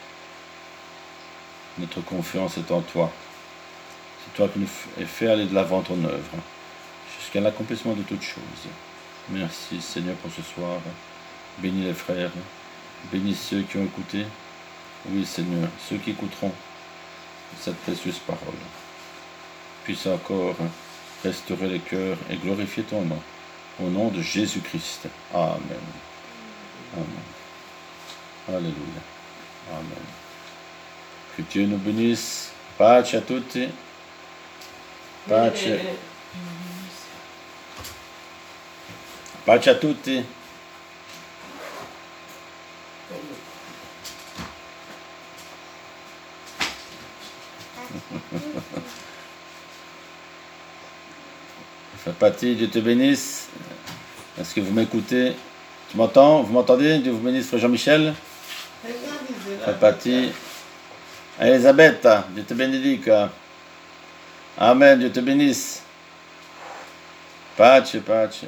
Notre confiance est en toi. C'est toi qui nous fais aller de l'avant ton œuvre, jusqu'à l'accomplissement de toutes choses. Merci Seigneur pour ce soir. Bénis les frères. Bénis ceux qui ont écouté. Oui Seigneur, ceux qui écouteront cette précieuse parole. Puisse encore restaurer les cœurs et glorifier ton nom. Au nom de Jésus-Christ. Amen. Amen. Alléluia. Amen. Que Dieu nous bénisse. Pace a tutti. Pace. Pace a tutti. Pati, Dieu te bénisse. Est-ce que vous m'écoutez? Tu m'entends? Vous m'entendez? Dieu vous bénisse, frère Jean-Michel. Pati. Elisabeth, Dieu te bénédique. Amen, Dieu te bénisse. Pace, pace.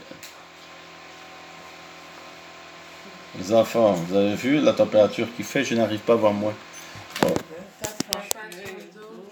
Les enfants, vous avez vu la température qu'il fait? Je n'arrive pas à voir moins. Oh.